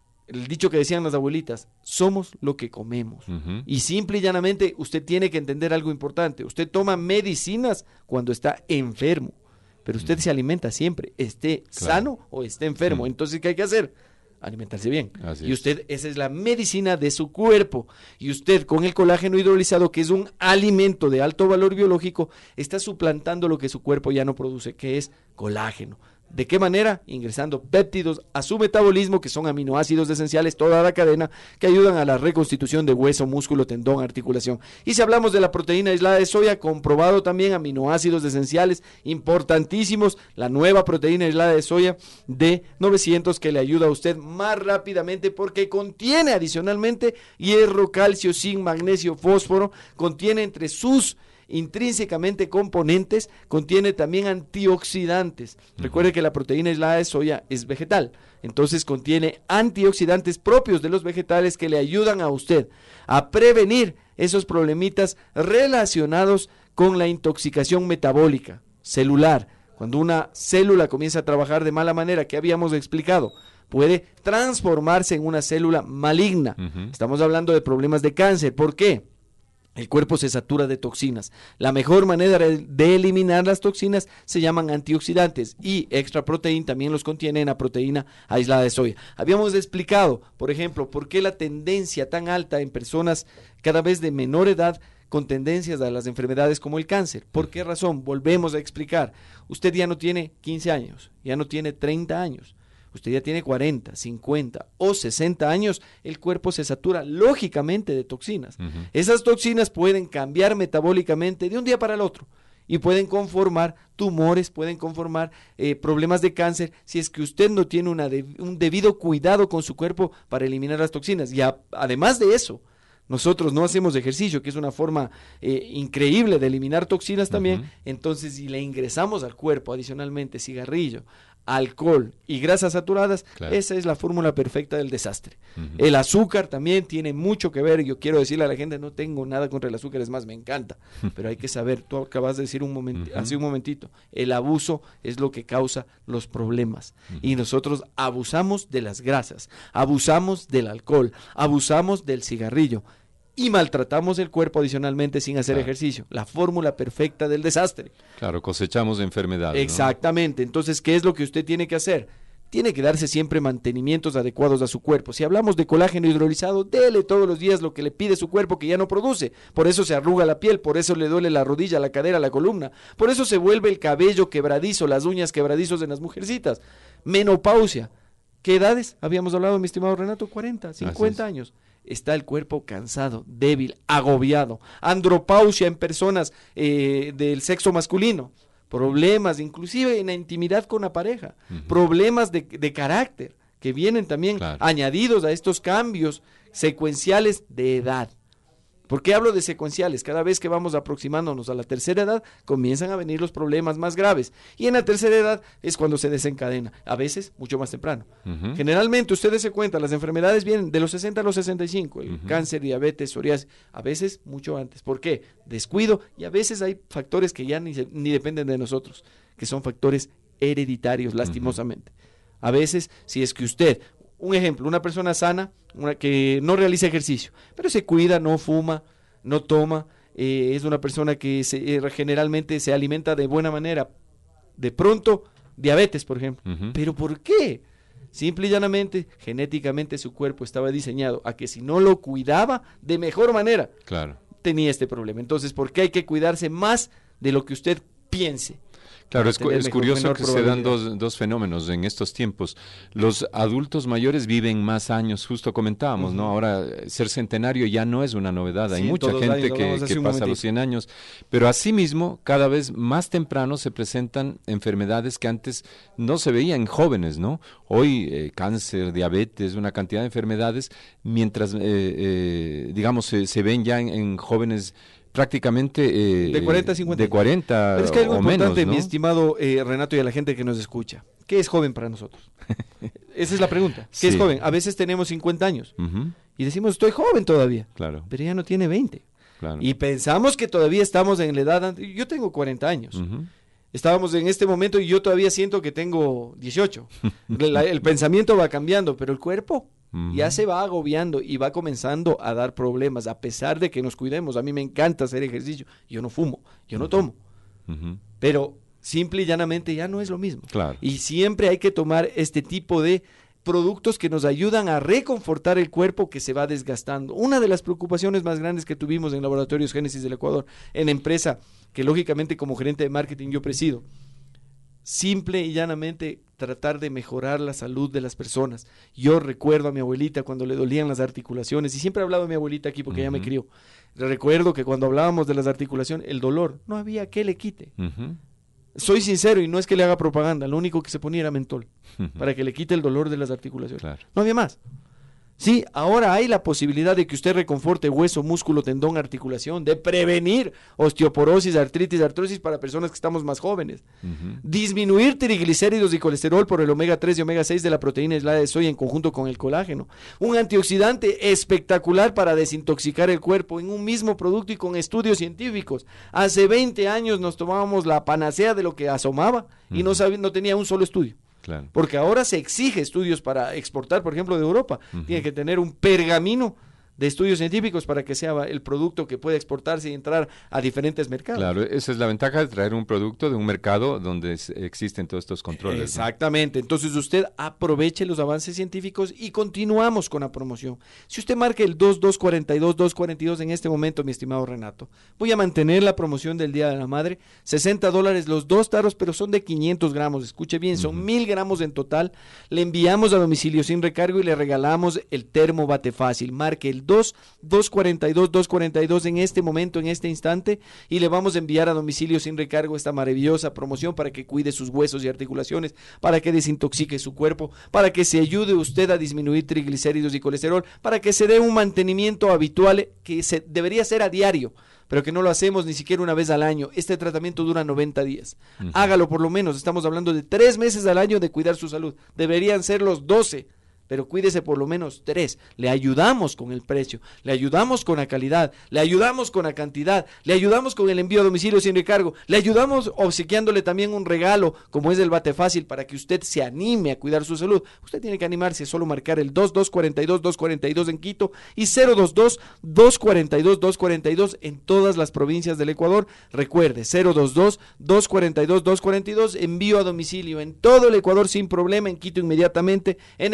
El dicho que decían las abuelitas, somos lo que comemos. Uh-huh. Y simple y llanamente, usted tiene que entender algo importante. Usted toma medicinas cuando está enfermo, pero usted uh-huh. se alimenta siempre, esté claro. sano o esté enfermo. Uh-huh. Entonces, ¿qué hay que hacer? Alimentarse bien. Así y usted, es. esa es la medicina de su cuerpo. Y usted con el colágeno hidrolizado, que es un alimento de alto valor biológico, está suplantando lo que su cuerpo ya no produce, que es colágeno. ¿De qué manera? Ingresando péptidos a su metabolismo, que son aminoácidos esenciales, toda la cadena, que ayudan a la reconstitución de hueso, músculo, tendón, articulación. Y si hablamos de la proteína aislada de soya, comprobado también aminoácidos esenciales importantísimos, la nueva proteína aislada de soya de novecientos, que le ayuda a usted más rápidamente porque contiene adicionalmente hierro, calcio, zinc, magnesio, fósforo, contiene entre sus intrínsecamente componentes, contiene también antioxidantes. Uh-huh. Recuerde que la proteína aislada de soya es vegetal, entonces contiene antioxidantes propios de los vegetales que le ayudan a usted a prevenir esos problemitas relacionados con la intoxicación metabólica, celular. Cuando una célula comienza a trabajar de mala manera, que habíamos explicado, puede transformarse en una célula maligna. Uh-huh. Estamos hablando de problemas de cáncer. ¿Por qué? El cuerpo se satura de toxinas. La mejor manera de eliminar las toxinas se llaman antioxidantes, y Extra Protein también los contiene en la proteína aislada de soya. Habíamos explicado, por ejemplo, por qué la tendencia tan alta en personas cada vez de menor edad con tendencias a las enfermedades como el cáncer. ¿Por qué razón? Volvemos a explicar. Usted ya no tiene quince años, ya no tiene treinta años. Usted ya tiene cuarenta, cincuenta o sesenta años, el cuerpo se satura lógicamente de toxinas. Uh-huh. Esas toxinas pueden cambiar metabólicamente de un día para el otro y pueden conformar tumores, pueden conformar eh, problemas de cáncer si es que usted no tiene una de, un debido cuidado con su cuerpo para eliminar las toxinas. Y a, además de eso, nosotros no hacemos ejercicio, que es una forma eh, increíble de eliminar toxinas también. Uh-huh. Entonces, si le ingresamos al cuerpo adicionalmente cigarrillo, alcohol y grasas saturadas, claro. esa es la fórmula perfecta del desastre. Uh-huh. El azúcar también tiene mucho que ver. Yo quiero decirle a la gente, no tengo nada contra el azúcar, es más, me encanta, pero hay que saber, tú acabas de decir un momento, uh-huh. hace un momentito, el abuso es lo que causa los problemas, uh-huh. y nosotros abusamos de las grasas, abusamos del alcohol, abusamos del cigarrillo y maltratamos el cuerpo adicionalmente sin hacer claro. ejercicio. La fórmula perfecta del desastre. Claro, cosechamos enfermedades. Exactamente. ¿No? Entonces, ¿qué es lo que usted tiene que hacer? Tiene que darse siempre mantenimientos adecuados a su cuerpo. Si hablamos de colágeno hidrolizado, dele todos los días lo que le pide su cuerpo, que ya no produce. Por eso se arruga la piel, por eso le duele la rodilla, la cadera, la columna. Por eso se vuelve el cabello quebradizo, las uñas quebradizos en las mujercitas. Menopausia. ¿Qué edades? Habíamos hablado, mi estimado Renato, cuarenta, cincuenta años. Está el cuerpo cansado, débil, agobiado, andropausia en personas eh, del sexo masculino, problemas inclusive en la intimidad con la pareja, uh-huh. problemas de, de carácter que vienen también claro. añadidos a estos cambios secuenciales de edad. ¿Por qué hablo de secuenciales? Cada vez que vamos aproximándonos a la tercera edad, comienzan a venir los problemas más graves. Y en la tercera edad es cuando se desencadena, a veces mucho más temprano. Uh-huh. Generalmente, ustedes se cuentan, las enfermedades vienen de los sesenta a los sesenta y cinco, el uh-huh. cáncer, diabetes, psoriasis, a veces mucho antes. ¿Por qué? Descuido, y a veces hay factores que ya ni, se, ni dependen de nosotros, que son factores hereditarios, lastimosamente. Uh-huh. A veces, si es que usted... Un ejemplo, una persona sana, una que no realiza ejercicio, pero se cuida, no fuma, no toma, eh, es una persona que se, eh, generalmente se alimenta de buena manera. De pronto, diabetes, por ejemplo. Uh-huh. ¿Pero por qué? Simple y llanamente, genéticamente su cuerpo estaba diseñado a que si no lo cuidaba de mejor manera, claro. tenía este problema. Entonces, ¿por qué hay que cuidarse más de lo que usted piense? Claro, es, es curioso que se dan dos, dos fenómenos en estos tiempos. Los adultos mayores viven más años, justo comentábamos, uh-huh. ¿no? Ahora, ser centenario ya no es una novedad. Hay sí, mucha gente años, que, que pasa los cien años. Pero asimismo, cada vez más temprano se presentan enfermedades que antes no se veían en jóvenes, ¿no? Hoy, eh, cáncer, diabetes, una cantidad de enfermedades, mientras, eh, eh, digamos, se, se ven ya en, en jóvenes prácticamente eh, de cuarenta a cincuenta. De cuarenta Pero es que algo o importante, menos, ¿no? mi estimado eh, Renato, y a la gente que nos escucha. ¿Qué es joven para nosotros? Esa es la pregunta. ¿Qué sí. es joven? A veces tenemos cincuenta años uh-huh. y decimos, estoy joven todavía. Claro. Pero ya no tiene veinte. Claro. Y pensamos que todavía estamos en la edad... Yo tengo cuarenta años. Uh-huh. Estábamos en este momento y yo todavía siento que tengo dieciocho. la, el pensamiento va cambiando, pero el cuerpo... Uh-huh. ya se va agobiando y va comenzando a dar problemas, a pesar de que nos cuidemos. A mí me encanta hacer ejercicio, yo no fumo, yo no tomo, uh-huh. pero simple y llanamente ya no es lo mismo. Claro. Y siempre hay que tomar este tipo de productos que nos ayudan a reconfortar el cuerpo que se va desgastando. Una de las preocupaciones más grandes que tuvimos en Laboratorios Génesis del Ecuador, en la empresa que lógicamente como gerente de marketing yo presido, simple y llanamente tratar de mejorar la salud de las personas. Yo recuerdo a mi abuelita cuando le dolían las articulaciones, y siempre he hablado de mi abuelita aquí porque uh-huh. ella me crió. Recuerdo que cuando hablábamos de las articulaciones, el dolor, no había que le quite. Uh-huh. Soy sincero y no es que le haga propaganda, lo único que se ponía era mentol, uh-huh. para que le quite el dolor de las articulaciones. Claro. No había más. Sí, ahora hay la posibilidad de que usted reconforte hueso, músculo, tendón, articulación, de prevenir osteoporosis, artritis, artrosis para personas que estamos más jóvenes. Uh-huh. Disminuir triglicéridos y colesterol por el omega tres y omega seis de la proteína aislada de soya en conjunto con el colágeno. Un antioxidante espectacular para desintoxicar el cuerpo en un mismo producto y con estudios científicos. Hace veinte años nos tomábamos la panacea de lo que asomaba y uh-huh. no, sabía, no tenía un solo estudio. Claro. Porque ahora se exige estudios para exportar, por ejemplo, de Europa. Uh-huh. Tiene que tener un pergamino de estudios científicos para que sea el producto que pueda exportarse y entrar a diferentes mercados. Claro, esa es la ventaja de traer un producto de un mercado donde existen todos estos controles. Exactamente, ¿no? Entonces usted aproveche los avances científicos y continuamos con la promoción. Si usted marca el dos dos cuatro dos, dos cuatro dos en este momento, mi estimado Renato, voy a mantener la promoción del Día de la Madre, sesenta dólares los dos tarros, pero son de quinientos gramos, escuche bien, son uh-huh. mil gramos en total, le enviamos a domicilio sin recargo y le regalamos el termo bate fácil. Marque el dos dos cuatro dos, dos cuatro dos en este momento, en este instante, y le vamos a enviar a domicilio sin recargo esta maravillosa promoción para que cuide sus huesos y articulaciones, para que desintoxique su cuerpo, para que se ayude usted a disminuir triglicéridos y colesterol, para que se dé un mantenimiento habitual que se debería ser a diario, pero que no lo hacemos ni siquiera una vez al año. Este tratamiento dura noventa días. Uh-huh. Hágalo por lo menos, estamos hablando de tres meses al año de cuidar su salud. Deberían ser los doce. Pero cuídese por lo menos tres. Le ayudamos con el precio, le ayudamos con la calidad, le ayudamos con la cantidad, le ayudamos con el envío a domicilio sin recargo, le ayudamos obsequiándole también un regalo como es el bate fácil para que usted se anime a cuidar su salud. Usted tiene que animarse a solo marcar el dos dos cuatro dos, dos cuatro dos en Quito y cero dos dos, dos cuatro dos, dos cuatro dos en todas las provincias del Ecuador. Recuerde, cero dos dos, dos cuatro dos, dos cuatro dos, envío a domicilio en todo el Ecuador sin problema, en Quito inmediatamente, en el Ecuador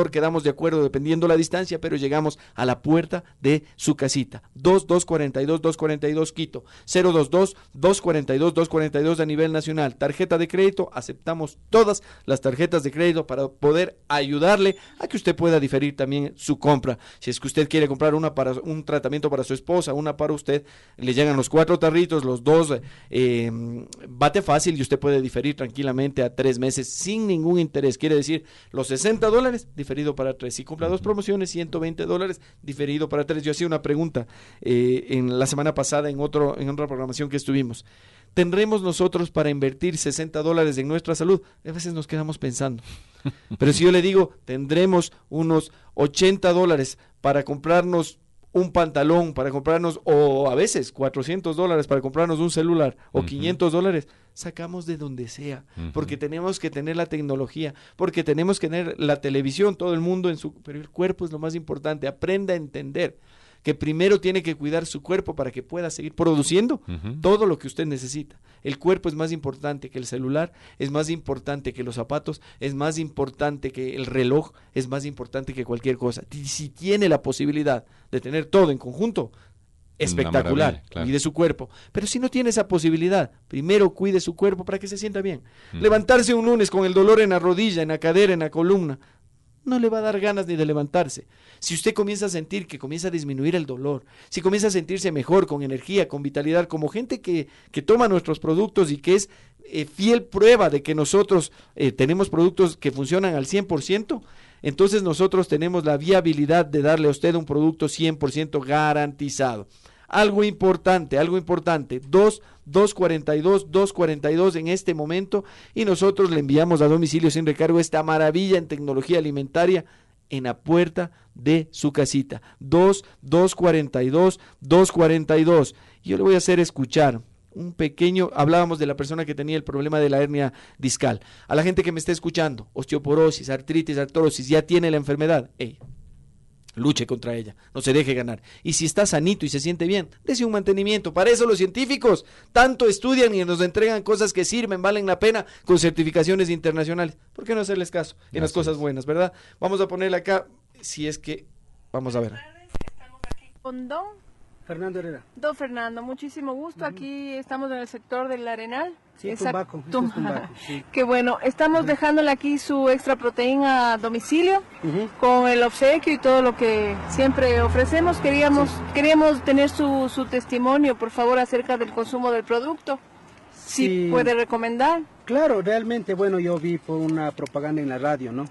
proveedor, quedamos de acuerdo dependiendo la distancia, pero llegamos a la puerta de su casita. dos dos cuatro dos, dos cuatro dos Quito, cero dos dos, dos cuatro dos, dos cuatro dos a nivel nacional. Tarjeta de crédito, aceptamos todas las tarjetas de crédito para poder ayudarle a que usted pueda diferir también su compra. Si es que usted quiere comprar una para un tratamiento para su esposa, una para usted, le llegan los cuatro tarritos, los dos eh, bate fácil y usted puede diferir tranquilamente a tres meses sin ningún interés. Quiere decir, los sesenta dólares diferido para tres. Si compra dos promociones, ciento veinte dólares diferido para tres. Yo hacía una pregunta eh, en la semana pasada en, otro, en otra programación que estuvimos. ¿Tendremos nosotros para invertir sesenta dólares en nuestra salud? A veces nos quedamos pensando. Pero si yo le digo, tendremos unos ochenta dólares para comprarnos un pantalón, para comprarnos, o a veces cuatrocientos dólares para comprarnos un celular, o uh-huh. quinientos dólares, sacamos de donde sea, uh-huh. porque tenemos que tener la tecnología, porque tenemos que tener la televisión, todo el mundo en su... Pero el cuerpo es lo más importante, aprenda a entender que primero tiene que cuidar su cuerpo para que pueda seguir produciendo uh-huh. todo lo que usted necesita. El cuerpo es más importante que el celular, es más importante que los zapatos, es más importante que el reloj, es más importante que cualquier cosa. Si tiene la posibilidad de tener todo en conjunto, espectacular, claro. Cuide su cuerpo. Pero si no tiene esa posibilidad, primero cuide su cuerpo para que se sienta bien. Uh-huh. Levantarse un lunes con el dolor en la rodilla, en la cadera, en la columna, no le va a dar ganas ni de levantarse. Si usted comienza a sentir que comienza a disminuir el dolor, si comienza a sentirse mejor, con energía, con vitalidad, como gente que, que toma nuestros productos y que es eh, fiel prueba de que nosotros eh, tenemos productos que funcionan al cien por ciento, entonces nosotros tenemos la viabilidad de darle a usted un producto cien por ciento garantizado. Algo importante, algo importante, dos, dos cuarenta y dos, dos cuarenta y dos en este momento, y nosotros le enviamos a domicilio sin recargo esta maravilla en tecnología alimentaria en la puerta de su casita. dos, dos cuarenta y dos, dos cuarenta y dos. Yo le voy a hacer escuchar un pequeño, hablábamos de la persona que tenía el problema de la hernia discal. A la gente que me está escuchando, osteoporosis, artritis, artrosis, ya tiene la enfermedad, ey, luche contra ella, no se deje ganar. Y si está sanito y se siente bien, dése un mantenimiento. Para eso los científicos tanto estudian y nos entregan cosas que sirven, valen la pena, con certificaciones internacionales. ¿Por qué no hacerles caso en las cosas buenas, verdad? Vamos a ponerle acá, si es que, vamos a ver. Estamos aquí con Don Fernando Herrera. Don Fernando, muchísimo gusto. Uh-huh. Aquí estamos en el sector del Arenal. Sí, Tumbaco. Tum- Tumbaco sí. Qué bueno. Estamos uh-huh. dejándole aquí su extra proteína a domicilio uh-huh. con el obsequio y todo lo que siempre ofrecemos. Queríamos sí. queríamos tener su, su testimonio, por favor, acerca del consumo del producto. Si sí. puede recomendar. Claro, realmente, bueno, yo vi por una propaganda en la radio, ¿no?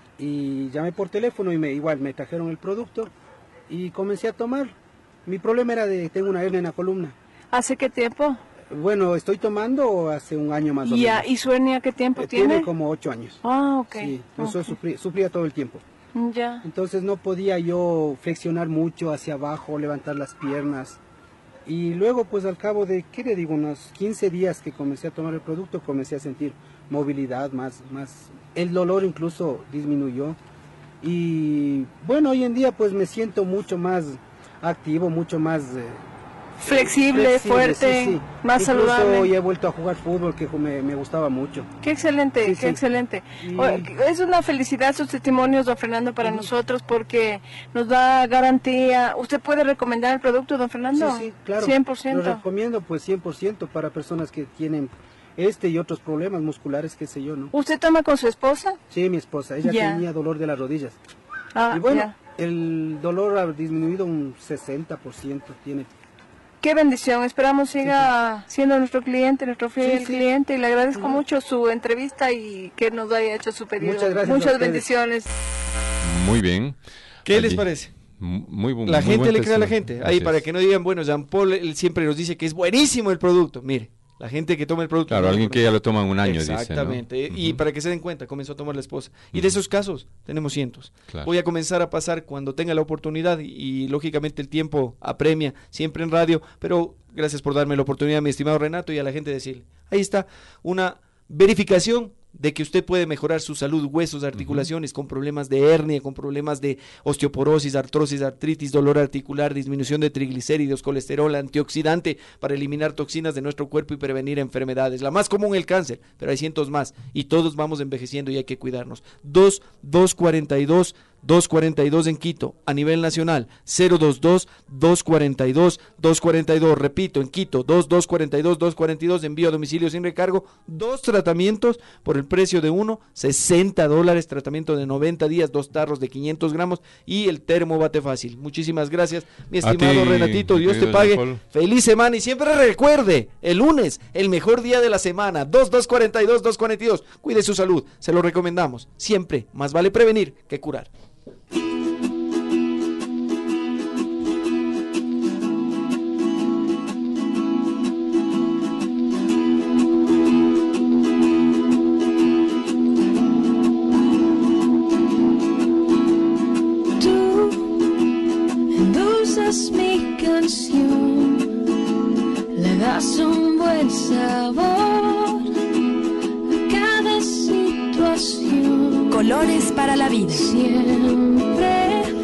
Y llamé por teléfono y me igual me trajeron el producto y comencé a tomar. Mi problema era de, tengo una hernia en la columna. ¿Hace qué tiempo? Bueno, estoy tomando hace un año más o ya, menos. ¿Y su hernia qué tiempo eh, tiene? Tiene como ocho años. Ah, ok. Sí, entonces okay. Sufría, sufría todo el tiempo. Ya. Entonces no podía yo flexionar mucho hacia abajo, levantar las piernas. Y luego, pues al cabo de, ¿qué le digo? Unos quince días que comencé a tomar el producto, comencé a sentir movilidad más, más, el dolor incluso disminuyó. Y bueno, hoy en día pues me siento mucho más activo, mucho más eh, flexible, flexible, fuerte, sí, sí. más Incluso saludable. Hoy he vuelto a jugar fútbol, que me, me gustaba mucho. Qué excelente, sí, qué sí. excelente. Y... Es una felicidad sus testimonios, don Fernando, para uh-huh. nosotros, porque nos da garantía. ¿Usted puede recomendar el producto, don Fernando? Sí, sí, claro. cien por ciento. Lo recomiendo, pues cien por ciento para personas que tienen este y otros problemas musculares, qué sé yo, ¿no? ¿Usted toma con su esposa? Sí, mi esposa. Ella yeah. tenía dolor de las rodillas. Ah, y bueno, yeah. el dolor ha disminuido un sesenta por ciento, tiene. Qué bendición, esperamos siga sí, sí. siendo nuestro cliente, nuestro fiel sí, sí. cliente, y le agradezco uh-huh. mucho su entrevista y que nos haya hecho su pedido. Muchas gracias. Muchas bendiciones. Muy bien. ¿Qué Allí. les parece? Muy, muy, la muy gente buen le cree a la testimonio. gente. Ahí Así para es. que no digan, bueno, Jean Paul él siempre nos dice que es buenísimo el producto. Mire, la gente que toma el producto. Claro, alguien que ya lo toma en un año, exactamente, dice, ¿no? Y uh-huh. para que se den cuenta, comenzó a tomar la esposa. Y uh-huh. de esos casos tenemos cientos. Claro. Voy a comenzar a pasar cuando tenga la oportunidad y, y lógicamente el tiempo apremia, siempre en radio, pero gracias por darme la oportunidad, mi estimado Renato, y a la gente decirle, ahí está una verificación de que usted puede mejorar su salud, huesos, articulaciones, uh-huh. con problemas de hernia, con problemas de osteoporosis, artrosis, artritis, dolor articular, disminución de triglicéridos, colesterol, antioxidante para eliminar toxinas de nuestro cuerpo y prevenir enfermedades. La más común, el cáncer, pero hay cientos más y todos vamos envejeciendo y hay que cuidarnos. dos dos cuarenta y dos dos cuarenta y dos en Quito, a nivel nacional, cero dos dos dos cuarenta y dos dos cuarenta y dos, repito, en Quito, dos dos cuarenta y dos dos cuarenta y dos, envío a domicilio sin recargo, dos tratamientos por el precio de uno, sesenta dólares, tratamiento de noventa días, dos tarros de quinientos gramos y el termo bate fácil. Muchísimas gracias, mi estimado ti, Renatito, Dios te pague, feliz semana y siempre recuerde, el lunes, el mejor día de la semana, dos dos cuarenta y dos dos cuarenta y dos, cuide su salud, se lo recomendamos, siempre, más vale prevenir que curar. Mi canción le das un buen sabor a cada situación. Colores para la vida. Siempre.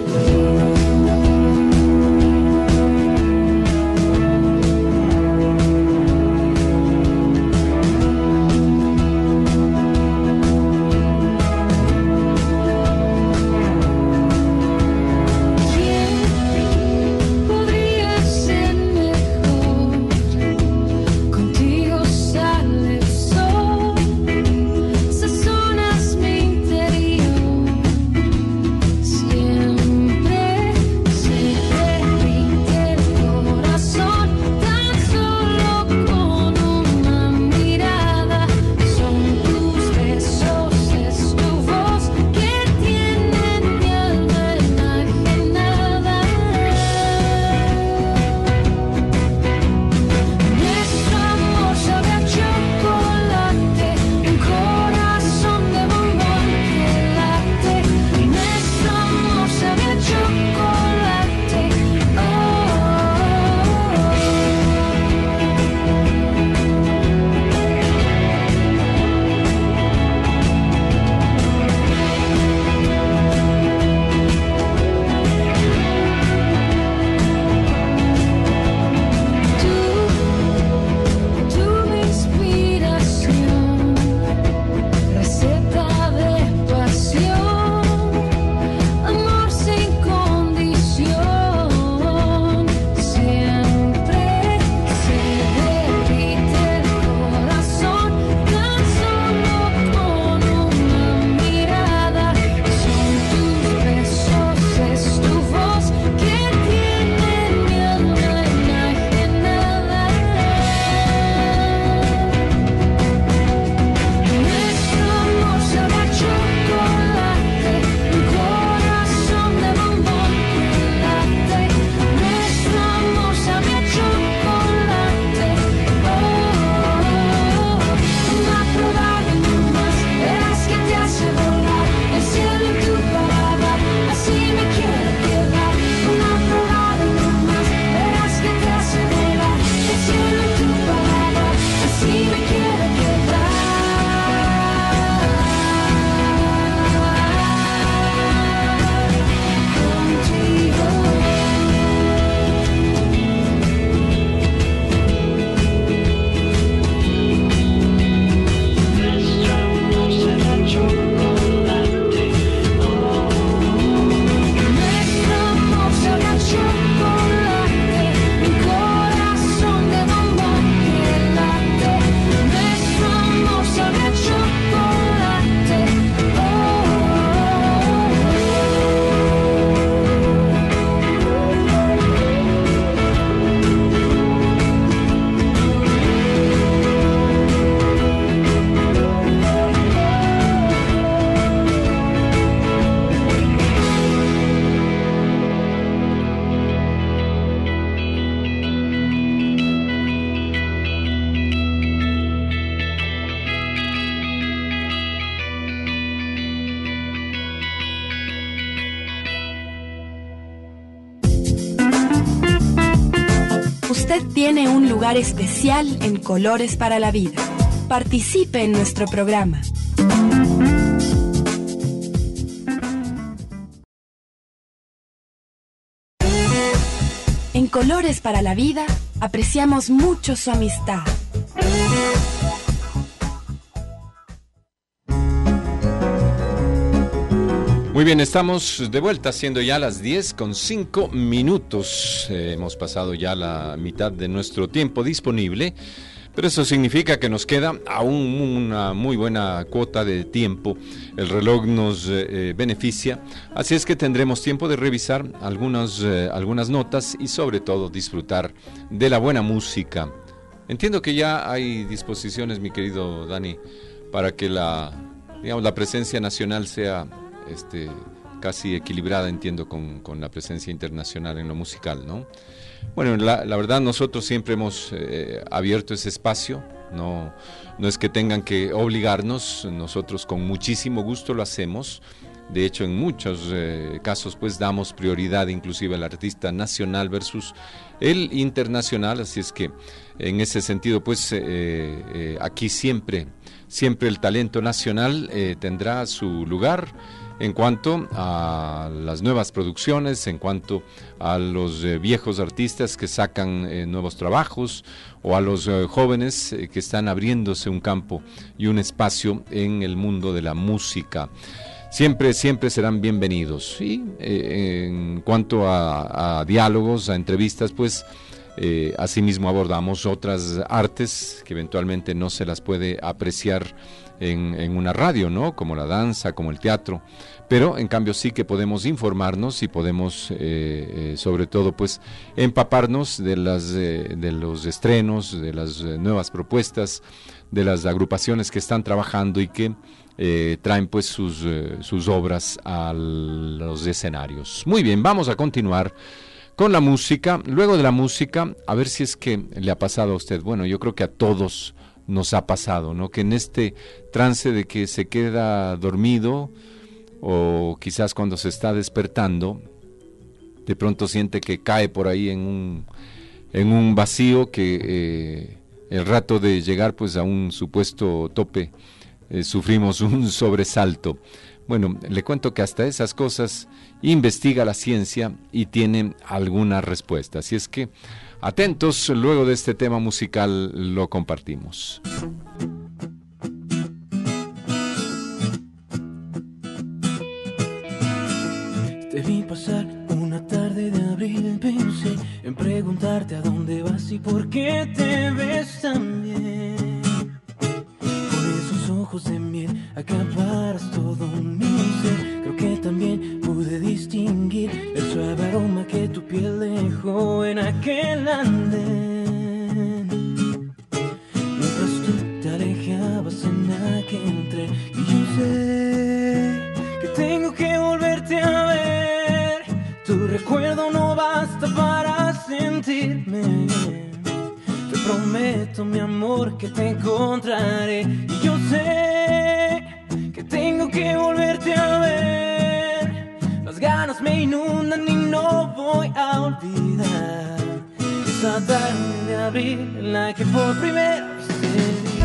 Usted tiene un lugar especial en Colores para la Vida. Participe en nuestro programa. En Colores para la Vida apreciamos mucho su amistad. Muy bien, estamos de vuelta, siendo ya las diez con cinco minutos. Eh, hemos pasado ya la mitad de nuestro tiempo disponible, pero eso significa que nos queda aún una muy buena cuota de tiempo. El reloj nos eh, beneficia, así es que tendremos tiempo de revisar algunas, eh, algunas notas y sobre todo disfrutar de la buena música. Entiendo que ya hay disposiciones, mi querido Dani, para que la, digamos, la presencia nacional sea este, casi equilibrada, entiendo, con, con la presencia internacional en lo musical, ¿no? Bueno, la, la verdad nosotros siempre hemos eh, abierto ese espacio, no, no es que tengan que obligarnos, nosotros con muchísimo gusto lo hacemos. De hecho, en muchos eh, casos pues damos prioridad inclusive al artista nacional versus el internacional, así es que en ese sentido pues eh, eh, aquí siempre, siempre el talento nacional eh, tendrá su lugar. En cuanto a las nuevas producciones, en cuanto a los eh, viejos artistas que sacan eh, nuevos trabajos, o a los eh, jóvenes eh, que están abriéndose un campo y un espacio en el mundo de la música. Siempre, siempre serán bienvenidos. Y eh, en cuanto a, a diálogos, a entrevistas, pues eh, asimismo abordamos otras artes que eventualmente no se las puede apreciar En, en una radio, ¿no? Como la danza, como el teatro, pero en cambio sí que podemos informarnos y podemos eh, eh, sobre todo pues empaparnos de las eh, de los estrenos, de las eh, nuevas propuestas, de las agrupaciones que están trabajando y que eh, traen pues sus, eh, sus obras a los escenarios. Muy bien, vamos a continuar con la música. Luego de la música, a ver si es que le ha pasado a usted. Bueno, yo creo que a todos nos ha pasado, ¿no? Que en este trance de que se queda dormido o quizás cuando se está despertando, de pronto siente que cae por ahí en un, en un vacío que eh, el rato de llegar pues a un supuesto tope eh, sufrimos un sobresalto. Bueno, le cuento que hasta esas cosas investiga la ciencia y tiene alguna respuesta, así es que atentos, luego de este tema musical lo compartimos. Te vi pasar una tarde de abril, pensé en preguntarte a dónde vas y por qué te ves tan bien. Con esos ojos de miel acaparas todo mi ser. Creo que también pude distinguir el suave aroma que tu piel dejó en aquel andén. Mientras tú te alejabas en aquel tren y yo sé que tengo que volverte a ver. Tu recuerdo no basta para sentirme bien. Te prometo, mi amor, que te encontraré. Y yo sé que tengo que volverte a ver. Las ganas me inundan y no voy a olvidar esa tarde de abril en la que por primera vez te vi.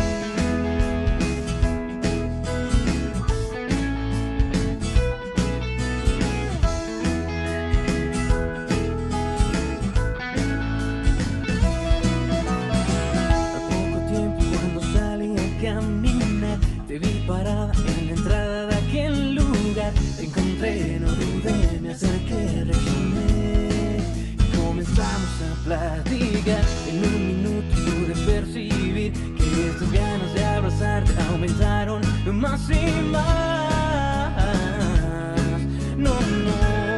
Te vi parada en la entrada de aquel lugar. Te encontré, no dudé, me acerqué, reaccioné y comenzamos a platicar. En un minuto pude percibir que estas ganas de abrazarte aumentaron más y más. No, no.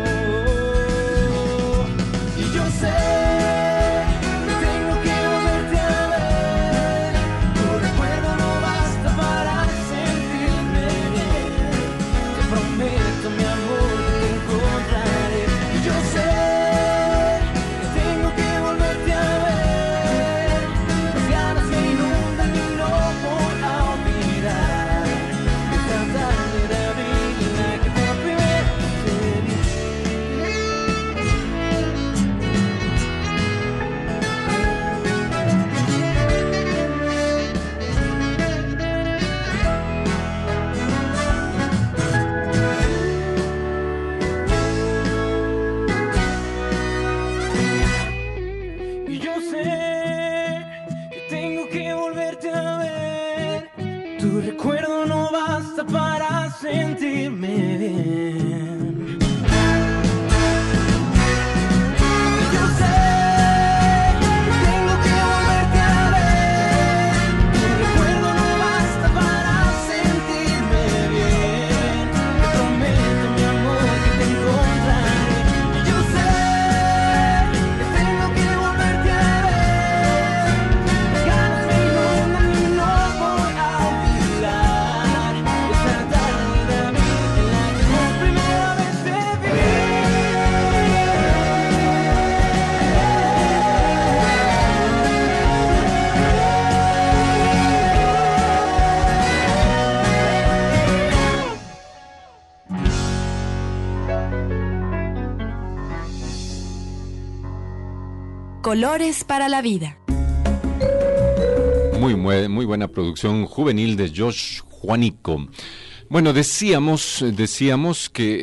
Y yo sé that Colores para la vida. Muy, muy, muy buena producción juvenil de Josh Juanico. Bueno, decíamos, decíamos que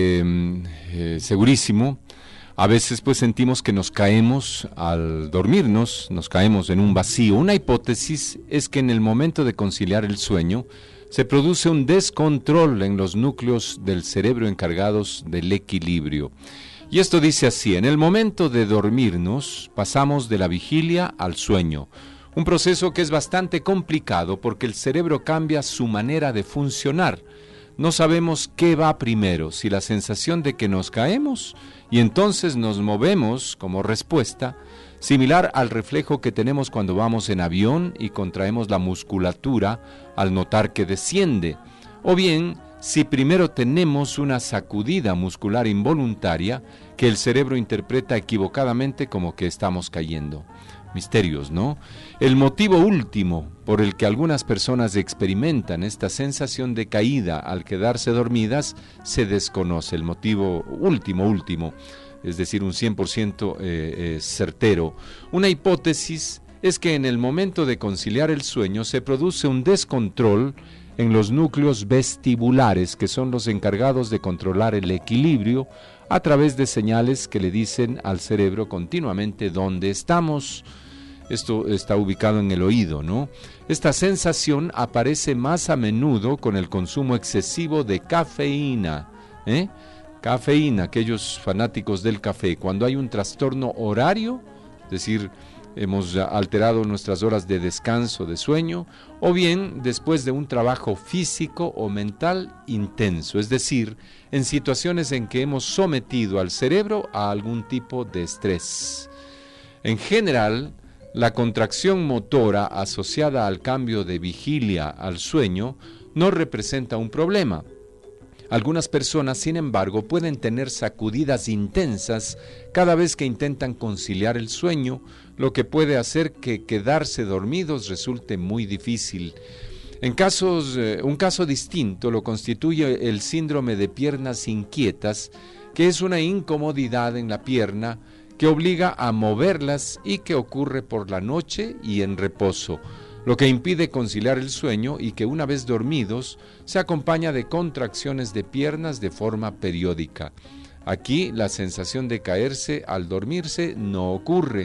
eh, eh, segurísimo, a veces pues sentimos que nos caemos al dormirnos, nos caemos en un vacío. Una hipótesis es que en el momento de conciliar el sueño se produce un descontrol en los núcleos del cerebro encargados del equilibrio. Y esto dice así: en el momento de dormirnos pasamos de la vigilia al sueño. Un proceso que es bastante complicado porque el cerebro cambia su manera de funcionar. No sabemos qué va primero, si la sensación de que nos caemos y entonces nos movemos como respuesta, similar al reflejo que tenemos cuando vamos en avión y contraemos la musculatura al notar que desciende, o bien si primero tenemos una sacudida muscular involuntaria que el cerebro interpreta equivocadamente como que estamos cayendo. Misterios, ¿no? El motivo último por el que algunas personas experimentan esta sensación de caída al quedarse dormidas se desconoce. El motivo último, último, es decir, un cien por ciento eh, eh, certero. Una hipótesis es que en el momento de conciliar el sueño se produce un descontrol en los núcleos vestibulares, que son los encargados de controlar el equilibrio a través de señales que le dicen al cerebro continuamente dónde estamos. Esto está ubicado en el oído, ¿no? Esta sensación aparece más a menudo con el consumo excesivo de cafeína, ¿eh? Cafeína, aquellos fanáticos del café, cuando hay un trastorno horario, es decir, hemos alterado nuestras horas de descanso, de sueño, o bien después de un trabajo físico o mental intenso, es decir, en situaciones en que hemos sometido al cerebro a algún tipo de estrés. En general, la contracción motora asociada al cambio de vigilia al sueño no representa un problema. Algunas personas, sin embargo, pueden tener sacudidas intensas cada vez que intentan conciliar el sueño, lo que puede hacer que quedarse dormidos resulte muy difícil. En casos, eh, un caso distinto lo constituye el síndrome de piernas inquietas, que es una incomodidad en la pierna que obliga a moverlas y que ocurre por la noche y en reposo, lo que impide conciliar el sueño y que una vez dormidos se acompaña de contracciones de piernas de forma periódica. Aquí la sensación de caerse al dormirse no ocurre.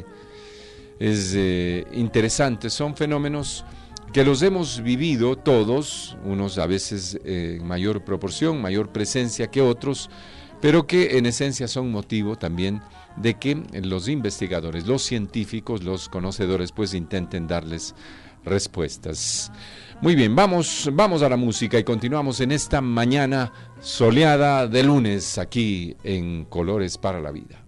Es eh, interesante, son fenómenos que los hemos vivido todos, unos a veces eh, en mayor proporción, mayor presencia que otros, pero que en esencia son motivo también de que los investigadores, los científicos, los conocedores, pues intenten darles respuestas. Muy bien, vamos, vamos a la música y continuamos en esta mañana soleada de lunes aquí en Colores para la Vida.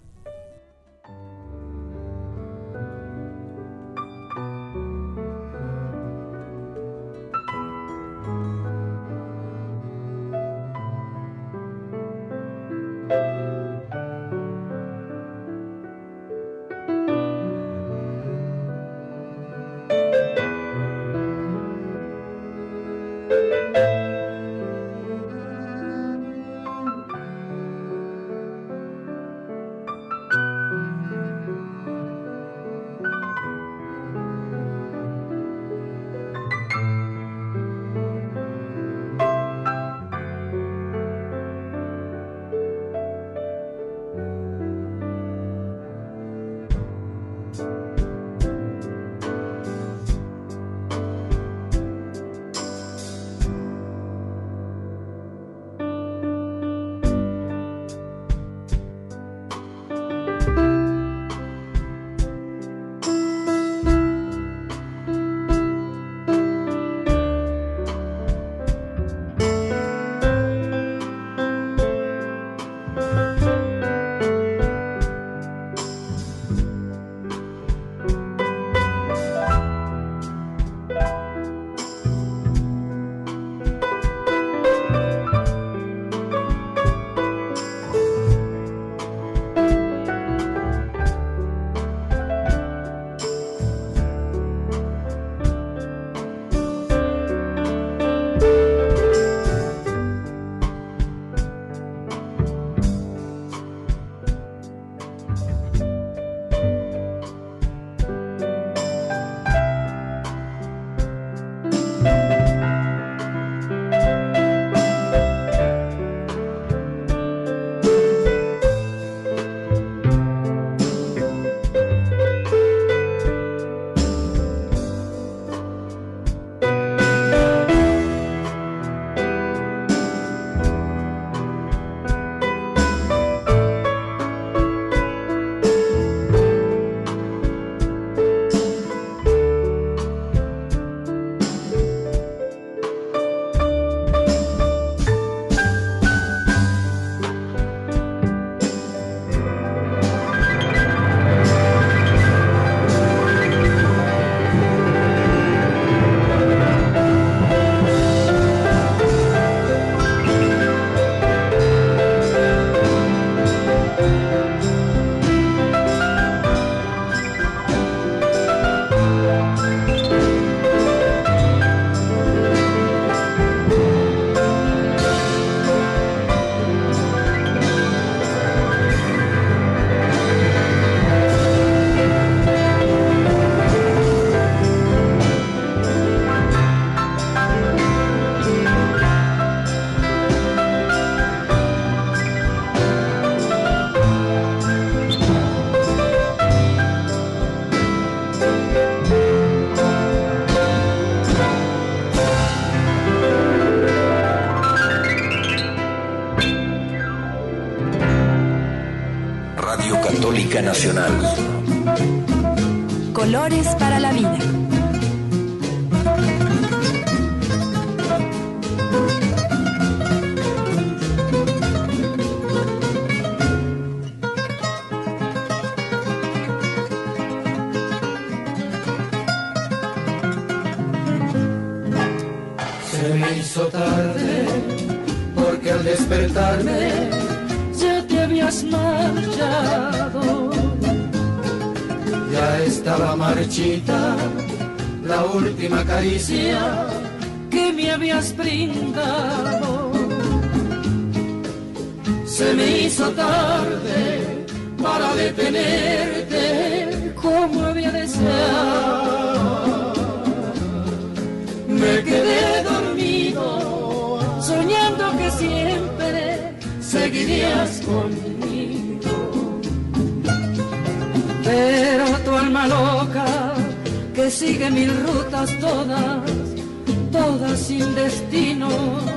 Radio Católica Nacional. Colores para la vida. Se me hizo tarde porque al despertarme ya te habías marchado. Ya estaba marchita la última caricia que me habías brindado. Se me hizo tarde para detenerte como había deseado. Me quedé dormido soñando que siempre seguirías conmigo. Pero tu alma loca que sigue mil rutas todas, todas sin destino,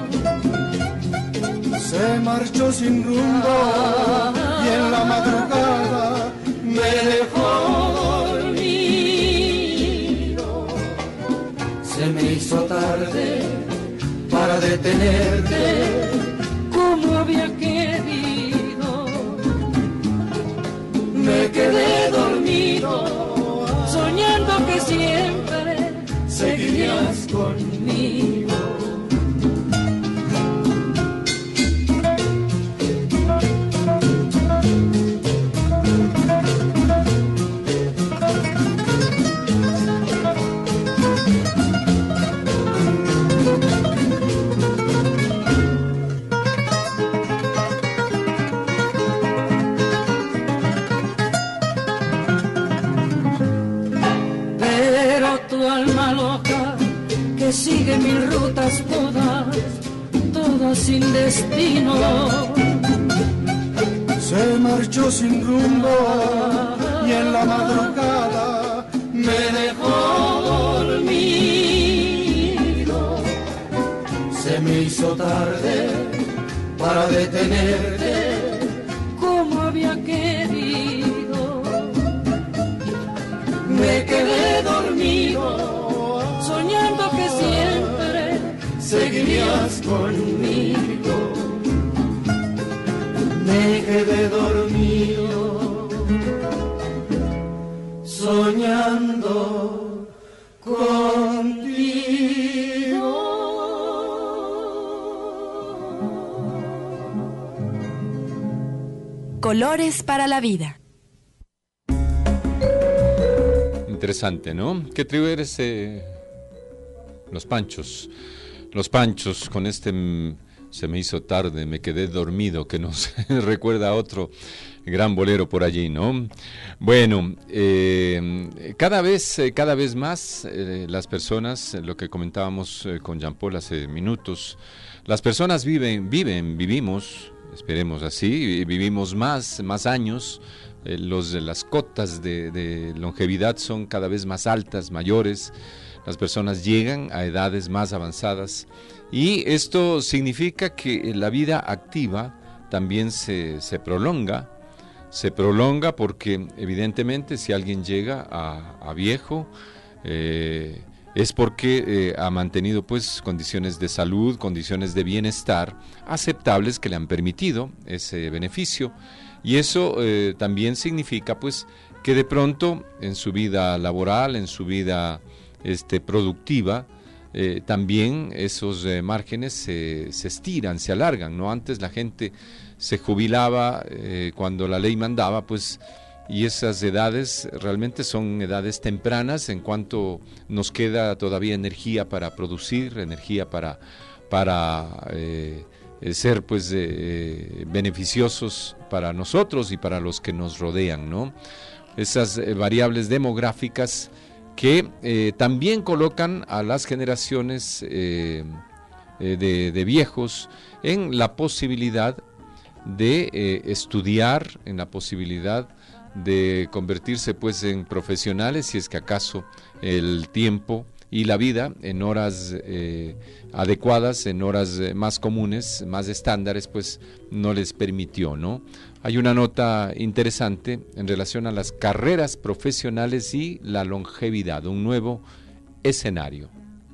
se marchó sin rumbo y en la madrugada me dejó dormido. Se me hizo tarde para detenerte como había querido. Me quedé dormido soñando que siempre seguirías conmigo. Sigue mil rutas todas, todas sin destino. Se marchó sin rumbo y en la madrugada me dejó dormido. Se me hizo tarde para detenerte como había querido. Me quedé dormido soñando que siempre seguirías conmigo. Me quedé dormido soñando contigo. Colores para la vida. Interesante, ¿no? ¿Qué tribu eres? Eh, los Panchos. Los Panchos con este mm, se me hizo tarde, me quedé dormido, que nos recuerda a otro gran bolero por allí, ¿no? Bueno, eh, cada vez, eh, cada vez más eh, las personas, lo que comentábamos eh, con Jean Paul hace minutos, las personas viven, viven, vivimos, esperemos así, vivimos más, más años. Eh, los, las cotas de, de longevidad son cada vez más altas, mayores. Las personas llegan a edades más avanzadas y esto significa que la vida activa también se, se prolonga. Se prolonga porque evidentemente si alguien llega a, a viejo eh, es porque eh, ha mantenido pues condiciones de salud, condiciones de bienestar aceptables que le han permitido ese beneficio. Y eso eh, también significa pues que de pronto en su vida laboral, en su vida este, productiva, eh, también esos eh, márgenes se, se estiran, se alargan, ¿no? Antes la gente se jubilaba eh, cuando la ley mandaba, pues, y esas edades realmente son edades tempranas en cuanto nos queda todavía energía para producir, energía para, para eh, ser pues eh, beneficiosos para nosotros y para los que nos rodean, ¿no? Esas eh, variables demográficas que eh, también colocan a las generaciones eh, eh, de, de viejos en la posibilidad de eh, estudiar, en la posibilidad de convertirse pues en profesionales, si es que acaso el tiempo y la vida en horas eh, adecuadas, en horas eh, más comunes, más estándares, pues no les permitió, ¿no? Hay una nota interesante en relación a las carreras profesionales y la longevidad, un nuevo escenario.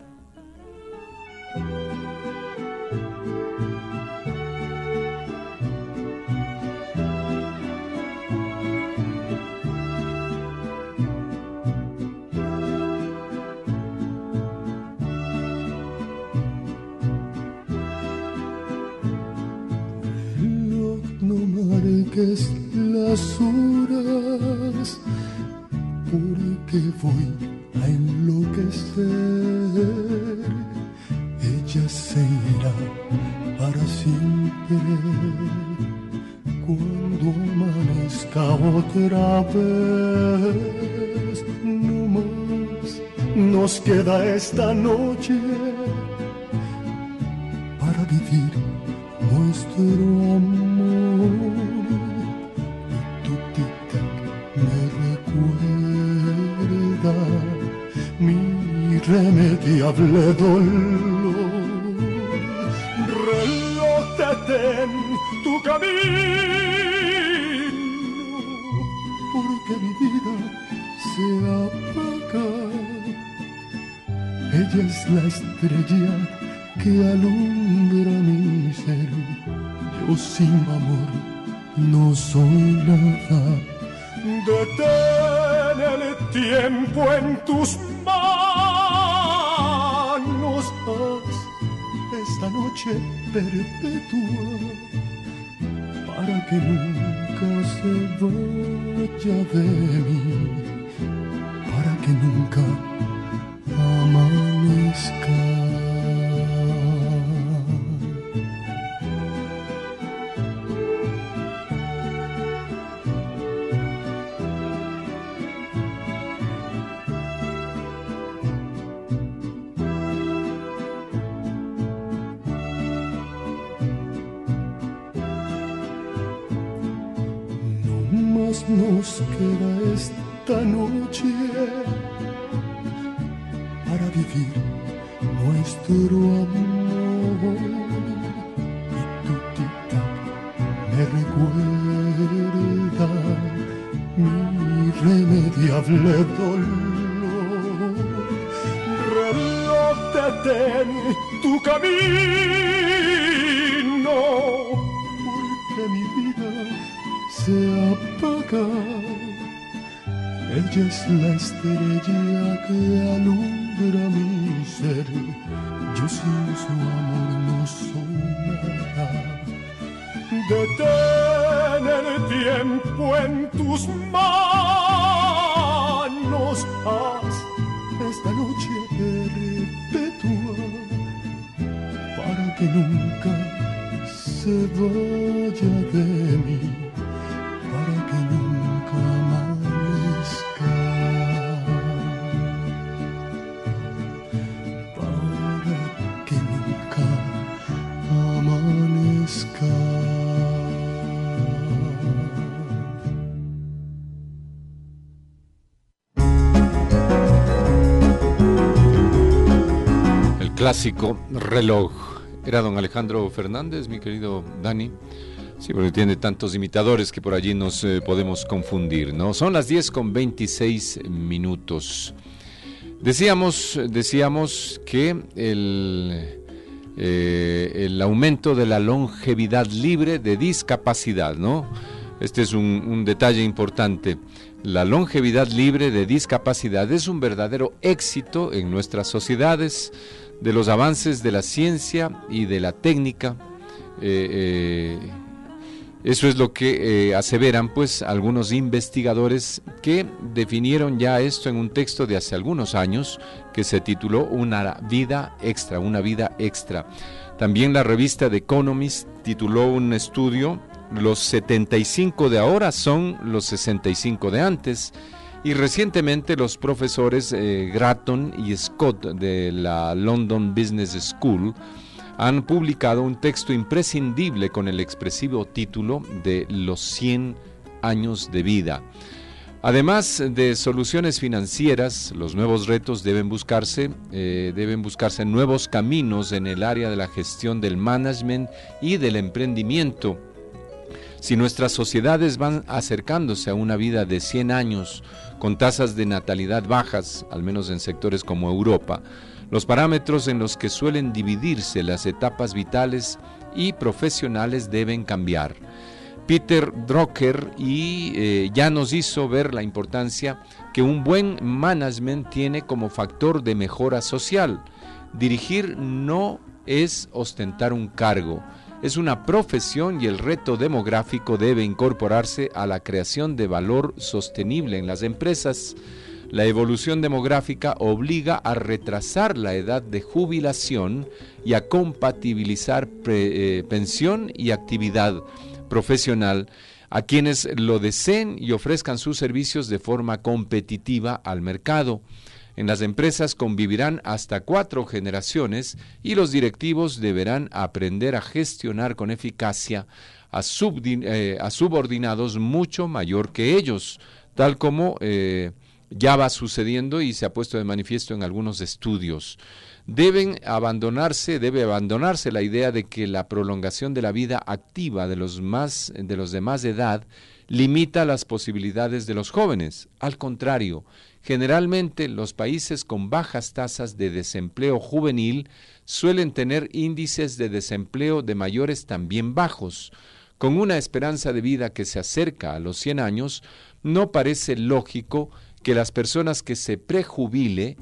Marques las horas, porque voy a enloquecer. Ella se irá para siempre cuando amanezca otra vez. No más nos queda esta noche para vivir nuestro amor. Y tu tic-tac me recuerda mi irremediable dolor. Reloj, detén tu camino, porque mi vida se apaga. Ella es la estrella que alumbra mi ser. Yo sin amor no soy nada. Detén el tiempo en tus manos. Haz esta noche perpetua para que nunca se vaya de mí, para que nunca amanezca. Nos queda esta noche para vivir nuestro amor. Y tu tic-tac me recuerda mi irremediable dolor. Reloj, detén tu camino, porque mi vida se apaga. Ella es la estrella que alumbra mi ser. Yo sin su amor no soy nada. Detén el tiempo en tus manos. Haz esta noche perpetua para que nunca se vaya de mí, para que nunca amanezca, para que nunca amanezca. El clásico Reloj. Era don Alejandro Fernández, mi querido Dani. Sí, porque tiene tantos imitadores que por allí nos eh, podemos confundir, ¿no? Son las diez con veintiséis minutos. Decíamos, decíamos que el, eh, el aumento de la longevidad libre de discapacidad, ¿no? Este es un, un detalle importante. La longevidad libre de discapacidad es un verdadero éxito en nuestras sociedades, de los avances de la ciencia y de la técnica. Eh, eh, Eso es lo que eh, aseveran pues algunos investigadores que definieron ya esto en un texto de hace algunos años que se tituló Una vida extra, una vida extra. También la revista The Economist tituló un estudio, Los setenta y cinco de ahora son los sesenta y cinco de antes. Y recientemente los profesores eh, Gratton y Scott de la London Business School han publicado un texto imprescindible con el expresivo título de Los cien años de vida. Además de soluciones financieras, los nuevos retos deben buscarse, eh, deben buscarse nuevos caminos en el área de la gestión del management y del emprendimiento. Si nuestras sociedades van acercándose a una vida de cien años, con tasas de natalidad bajas, al menos en sectores como Europa, los parámetros en los que suelen dividirse las etapas vitales y profesionales deben cambiar. Peter Drucker y, eh, ya nos hizo ver la importancia que un buen management tiene como factor de mejora social. Dirigir no es ostentar un cargo, es una profesión y el reto demográfico debe incorporarse a la creación de valor sostenible en las empresas. La evolución demográfica obliga a retrasar la edad de jubilación y a compatibilizar pre, eh, pensión y actividad profesional a quienes lo deseen y ofrezcan sus servicios de forma competitiva al mercado. En las empresas convivirán hasta cuatro generaciones y los directivos deberán aprender a gestionar con eficacia a, subdi- eh, a subordinados mucho mayor que ellos, tal como eh, ya va sucediendo y se ha puesto de manifiesto en algunos estudios. Deben abandonarse, debe abandonarse la idea de que la prolongación de la vida activa de los, más, de los de más edad limita las posibilidades de los jóvenes. Al contrario, generalmente los países con bajas tasas de desempleo juvenil suelen tener índices de desempleo de mayores también bajos. Con una esperanza de vida que se acerca a los cien años, no parece lógico que las personas que se prejubile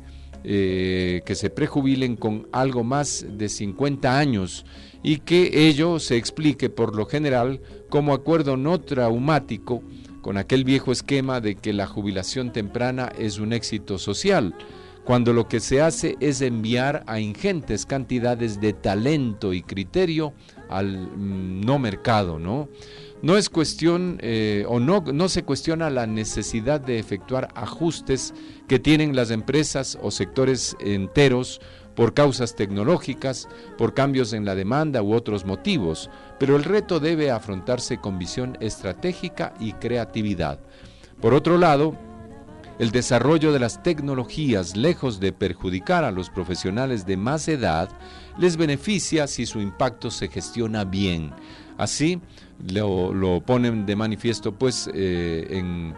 Eh, que se prejubilen con algo más de cincuenta años y que ello se explique por lo general como acuerdo no traumático con aquel viejo esquema de que la jubilación temprana es un éxito social, cuando lo que se hace es enviar a ingentes cantidades de talento y criterio al mm, no mercado, ¿no? No es cuestión eh, o no, no se cuestiona la necesidad de efectuar ajustes que tienen las empresas o sectores enteros por causas tecnológicas, por cambios en la demanda u otros motivos, pero el reto debe afrontarse con visión estratégica y creatividad. Por otro lado, el desarrollo de las tecnologías, lejos de perjudicar a los profesionales de más edad, les beneficia si su impacto se gestiona bien. Así lo, lo ponen de manifiesto pues eh, en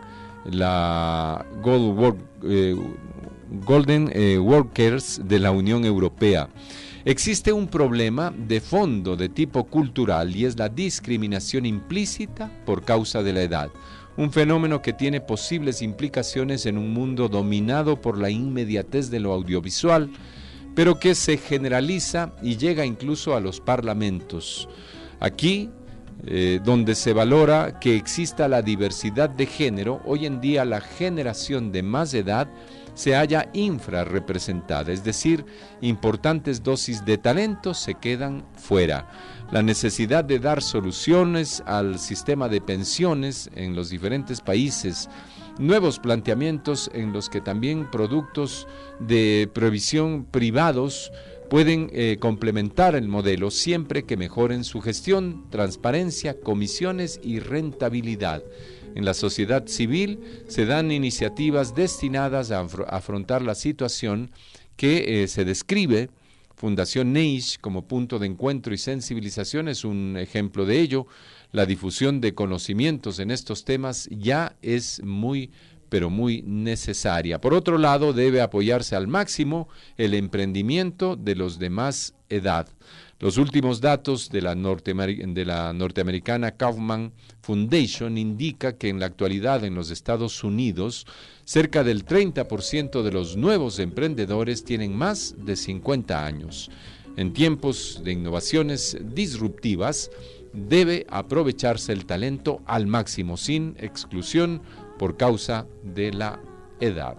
la Gold Work, eh, Golden eh, Workers de la Unión Europea. Existe un problema de fondo de tipo cultural y es la discriminación implícita por causa de la edad. Un fenómeno que tiene posibles implicaciones en un mundo dominado por la inmediatez de lo audiovisual, pero que se generaliza y llega incluso a los parlamentos. Aquí, eh, donde se valora que exista la diversidad de género, hoy en día la generación de más edad se halla infrarrepresentada, es decir, importantes dosis de talento se quedan fuera. La necesidad de dar soluciones al sistema de pensiones en los diferentes países, nuevos planteamientos en los que también productos de provisión privados pueden eh, complementar el modelo siempre que mejoren su gestión, transparencia, comisiones y rentabilidad. En la sociedad civil se dan iniciativas destinadas a afr- afrontar la situación que eh, se describe. Fundación Neish como punto de encuentro y sensibilización es un ejemplo de ello. La difusión de conocimientos en estos temas ya es muy, pero muy necesaria. Por otro lado, debe apoyarse al máximo el emprendimiento de los de más edad. Los últimos datos de la, norteamer- de la norteamericana Kaufman Foundation indica que en la actualidad en los Estados Unidos cerca del treinta por ciento de los nuevos emprendedores tienen más de cincuenta años. En tiempos de innovaciones disruptivas debe aprovecharse el talento al máximo sin exclusión por causa de la edad.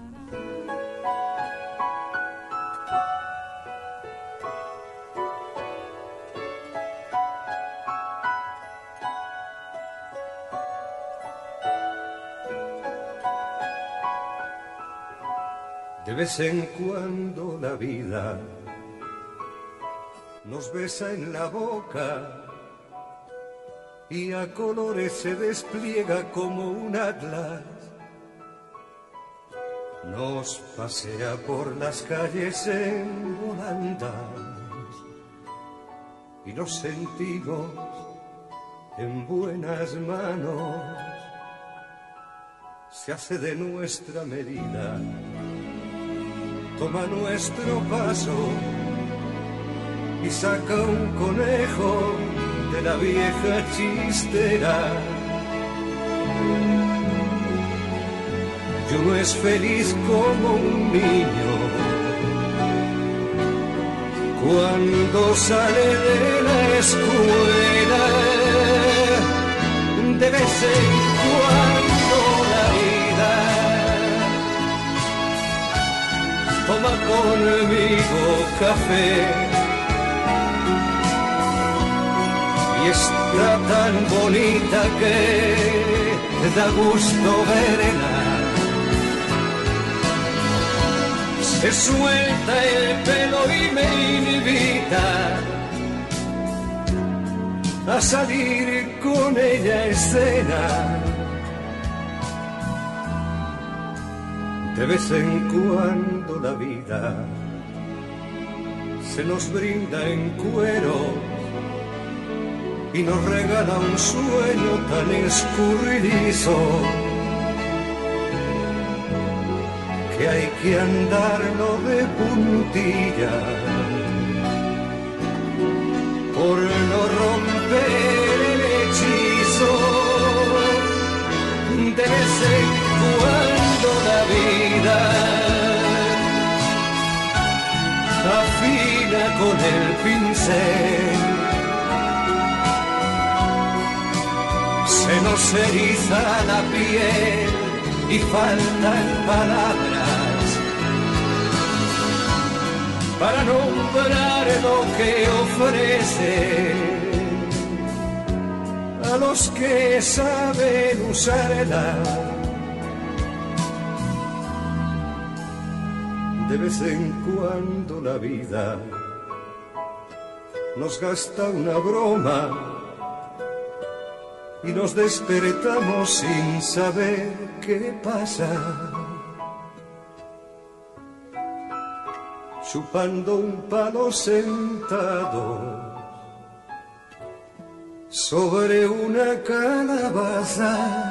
De vez en cuando la vida nos besa en la boca y a colores se despliega como un atlas nos pasea por las calles en volandas y nos sentimos en buenas manos. Se hace de nuestra medida, toma nuestro paso y saca un conejo de la vieja chistera. Y uno es feliz como un niño cuando sale de la escuela. De vez en cuando la vida toma conmigo café y está tan bonita que da gusto verla. Se suelta el pelo y me invita a salir con ella a escena. De vez en cuando la vida se nos brinda en cuero y nos regala un sueño tan escurridizo que hay que andarlo de puntilla por no romper el hechizo. De vez en cuando la vida afina con el pincel, se nos eriza la piel y faltan palabras para nombrar lo que ofrece a los que saben usarla. De vez en cuando la vida nos gasta una broma y nos despertamos sin saber qué pasa, chupando un palo sentado sobre una calabaza.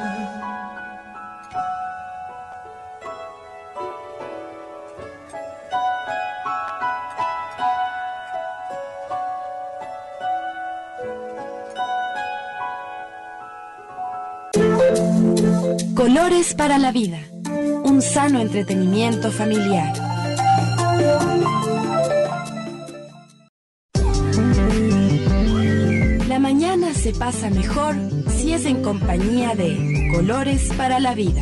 Colores para la vida, un sano entretenimiento familiar. La mañana se pasa mejor si es en compañía de Colores para la vida.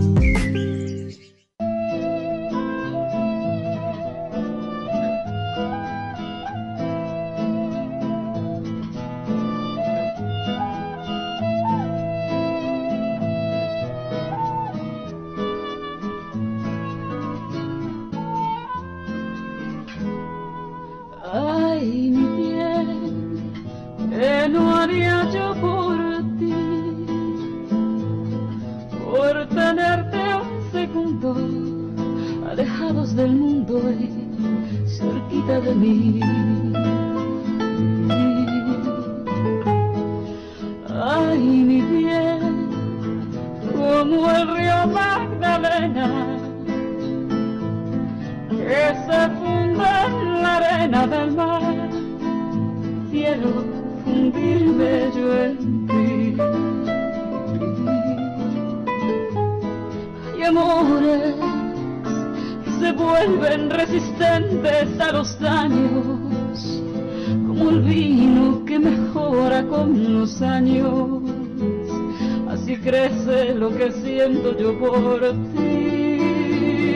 Yo por ti.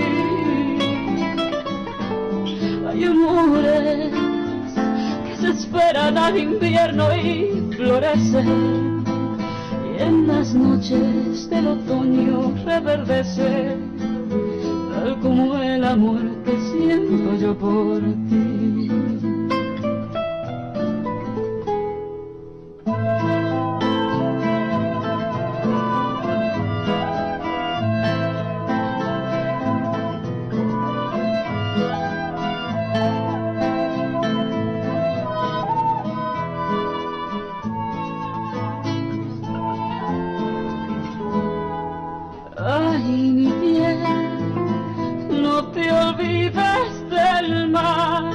Hay amores que se esperan al invierno y florecen, y en las noches del otoño reverdece, tal como el amor que siento yo por ti. Ay, mi piel, no te olvides del mar,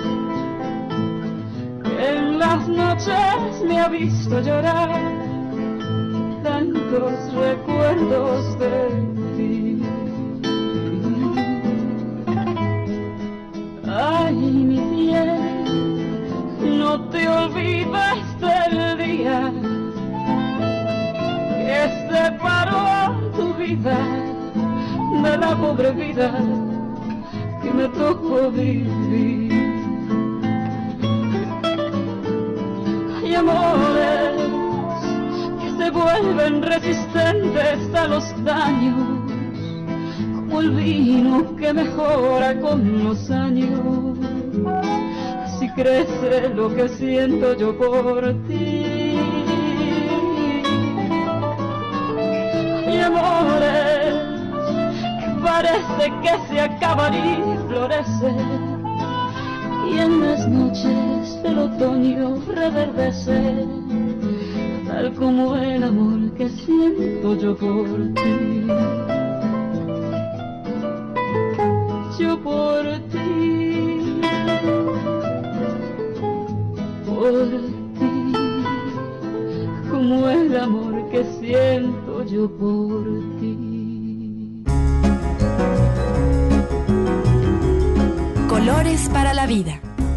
que en las noches me ha visto llorar tantos recuerdos de ti. Ay, mi piel, no te olvides del día que separó tu vida de la pobre vida que me tocó vivir. Hay amores que se vuelven resistentes a los daños, como el vino que mejora con los años. Así crece lo que siento yo por ti. Hay amores que parece que se acaban y florecen, y en las noches del otoño reverdece, tal como el amor que siento yo por ti. Yo por ti, por ti, como el amor que siento yo por ti. Colores para la vida.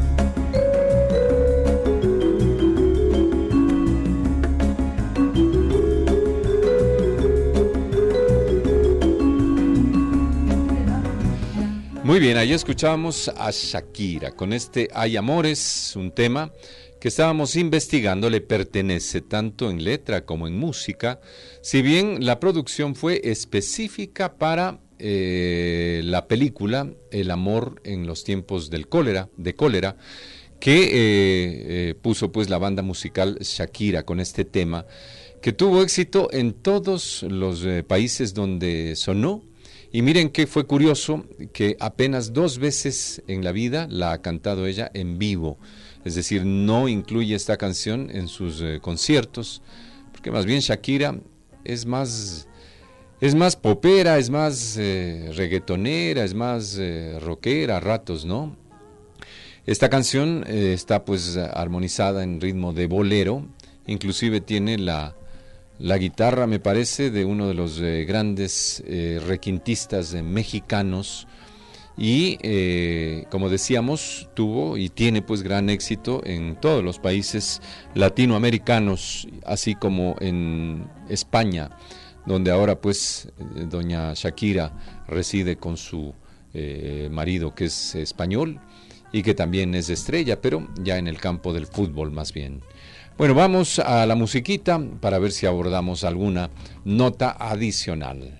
Muy bien, ahí escuchábamos a Shakira con este Hay Amores, un tema que estábamos investigando, le pertenece tanto en letra como en música, si bien la producción fue específica para eh, la película El amor en los tiempos del cólera, de cólera, que eh, eh, puso pues la banda musical Shakira con este tema, que tuvo éxito en todos los eh, países donde sonó. Y miren que fue curioso que apenas dos veces en la vida la ha cantado ella en vivo. Es decir, no incluye esta canción en sus eh, conciertos, porque más bien Shakira es más, es más popera, es más eh, reggaetonera, es más eh, rockera a ratos, ¿no? Esta canción eh, está pues armonizada en ritmo de bolero, inclusive tiene la... La guitarra, me parece, de uno de los eh, grandes eh, requintistas eh, mexicanos y, eh, como decíamos, tuvo y tiene pues gran éxito en todos los países latinoamericanos, así como en España, donde ahora pues eh, doña Shakira reside con su eh, marido, que es español y que también es estrella, pero ya en el campo del fútbol más bien. Bueno, vamos a la musiquita para ver si abordamos alguna nota adicional.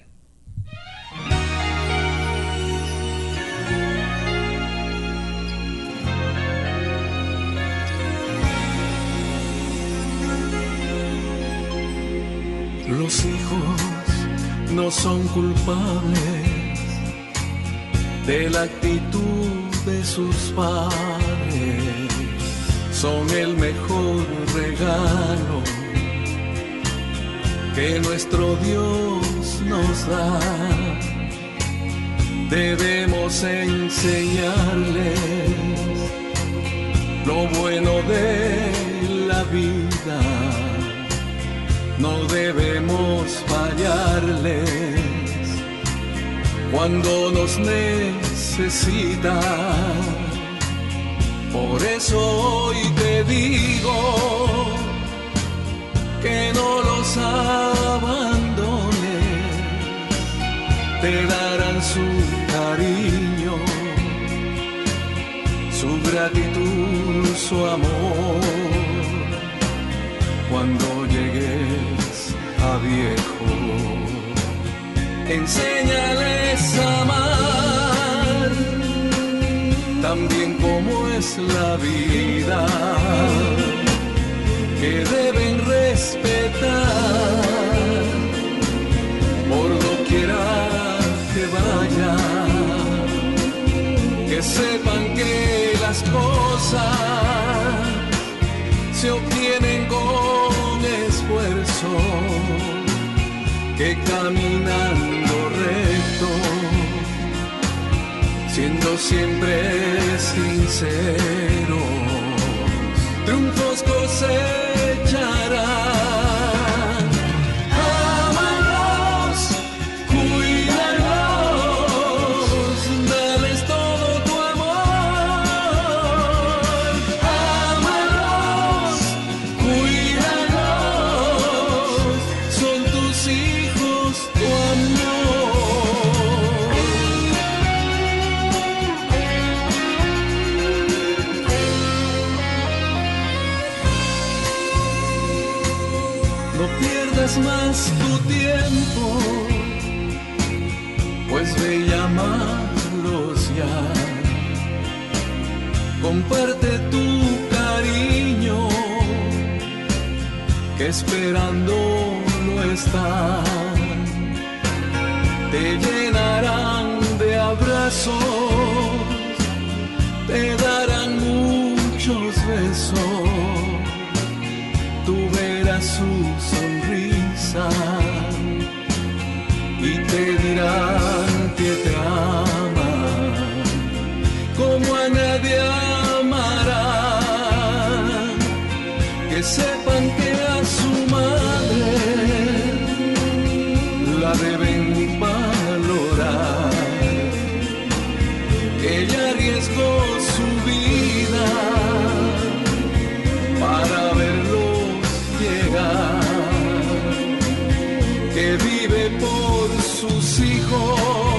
Los hijos no son culpables de la actitud de sus padres. Son el mejor regalo que nuestro Dios nos da. Debemos enseñarles lo bueno de la vida. No debemos fallarles cuando nos necesitan. Por eso hoy te digo que no los abandones, te darán su cariño, su gratitud, su amor, cuando llegues a viejo. Enséñales a amar, también como es la vida, que deben respetar por doquiera que vayan, que sepan que las cosas se obtienen con esfuerzo, que caminando recto siendo siempre sinceros, triunfos cosecharán. Más tu tiempo, pues ve y amarlos ya. Comparte tu cariño, que esperando lo están. Te llenarán de abrazos, te darán muchos besos. Tú verás su sonrisa y te dirán que te aman como a nadie amarán. Que sepan que a su madre la deben valorar, que ella arriesgó su vida para verlos llegar, que vive por sus hijos,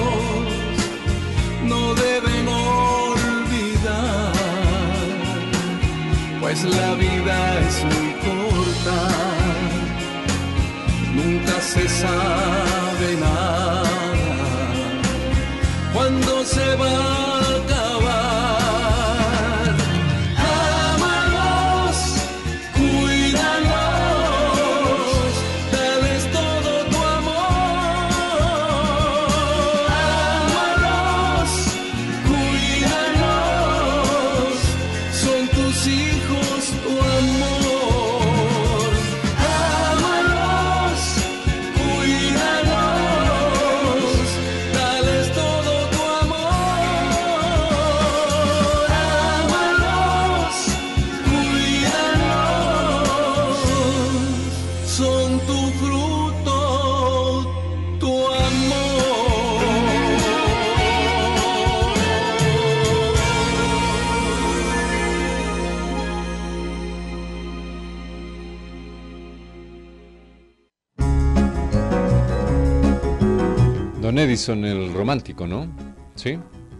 no deben olvidar, pues la vida es muy corta, nunca se sabe nada cuando se va a acabar. Ámalos, cuídalos, dales todo tu amor. Ámalos, cuídalos, son tus hijos, tu amor. Ámalos, cuídalos, dales todo tu amor. Ámalos, cuídalos, son tu fruto, tu amor. Don Edison el romántico, ¿no? Sí.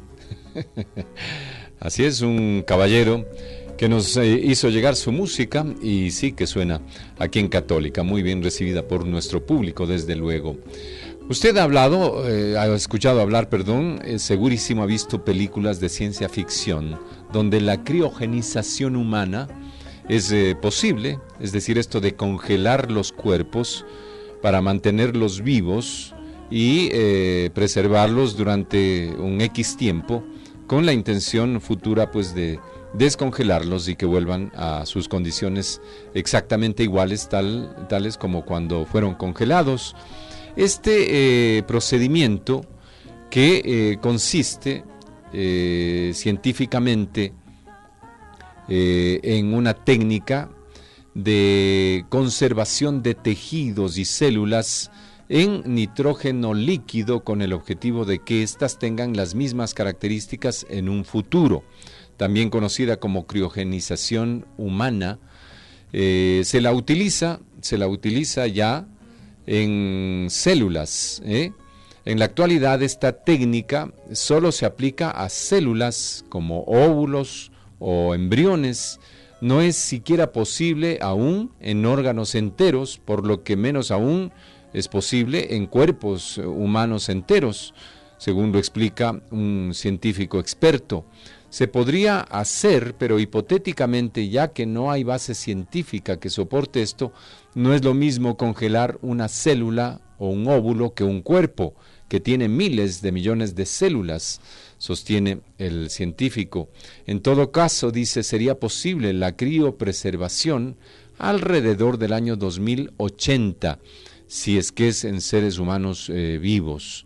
Así es, un caballero que nos eh, hizo llegar su música y sí que suena aquí en Católica, muy bien recibida por nuestro público, desde luego. Usted ha hablado, eh, ha escuchado hablar, perdón, eh, segurísimo ha visto películas de ciencia ficción donde la criogenización humana es eh, posible, es decir, esto de congelar los cuerpos para mantenerlos vivos y eh, preservarlos durante un X tiempo con la intención futura pues de descongelarlos y que vuelvan a sus condiciones exactamente iguales, tal, tales como cuando fueron congelados. Este eh, procedimiento que eh, consiste eh, científicamente eh, en una técnica de conservación de tejidos y células en nitrógeno líquido con el objetivo de que éstas tengan las mismas características en un futuro, también conocida como criogenización humana. Eh, se la utiliza, se la utiliza ya en células, ¿eh? En la actualidad esta técnica solo se aplica a células como óvulos o embriones. No es siquiera posible aún en órganos enteros, por lo que menos aún es posible en cuerpos humanos enteros, según lo explica un científico experto. Se podría hacer, pero hipotéticamente, ya que no hay base científica que soporte esto, no es lo mismo congelar una célula o un óvulo que un cuerpo, que tiene miles de millones de células, sostiene el científico. En todo caso, dice, sería posible la criopreservación alrededor del año dos mil ochenta, si es que es en seres humanos eh, vivos.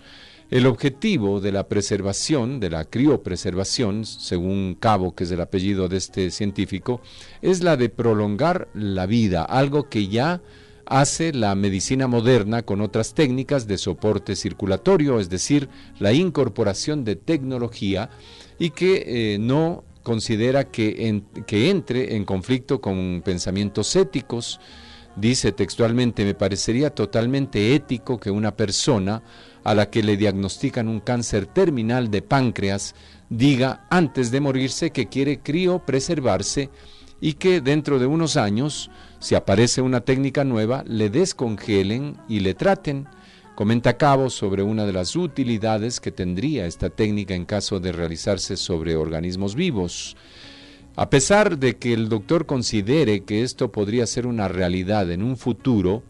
El objetivo de la preservación, de la criopreservación, según Cabo, que es el apellido de este científico, es la de prolongar la vida, algo que ya hace la medicina moderna con otras técnicas de soporte circulatorio, es decir, la incorporación de tecnología y que eh, no considera que, en, que entre en conflicto con pensamientos éticos. Dice textualmente: me parecería totalmente ético que una persona a la que le diagnostican un cáncer terminal de páncreas diga antes de morirse que quiere criopreservarse y que dentro de unos años, si aparece una técnica nueva, le descongelen y le traten. Comenta Cabo sobre una de las utilidades que tendría esta técnica en caso de realizarse sobre organismos vivos. A pesar de que el doctor considere que esto podría ser una realidad en un futuro,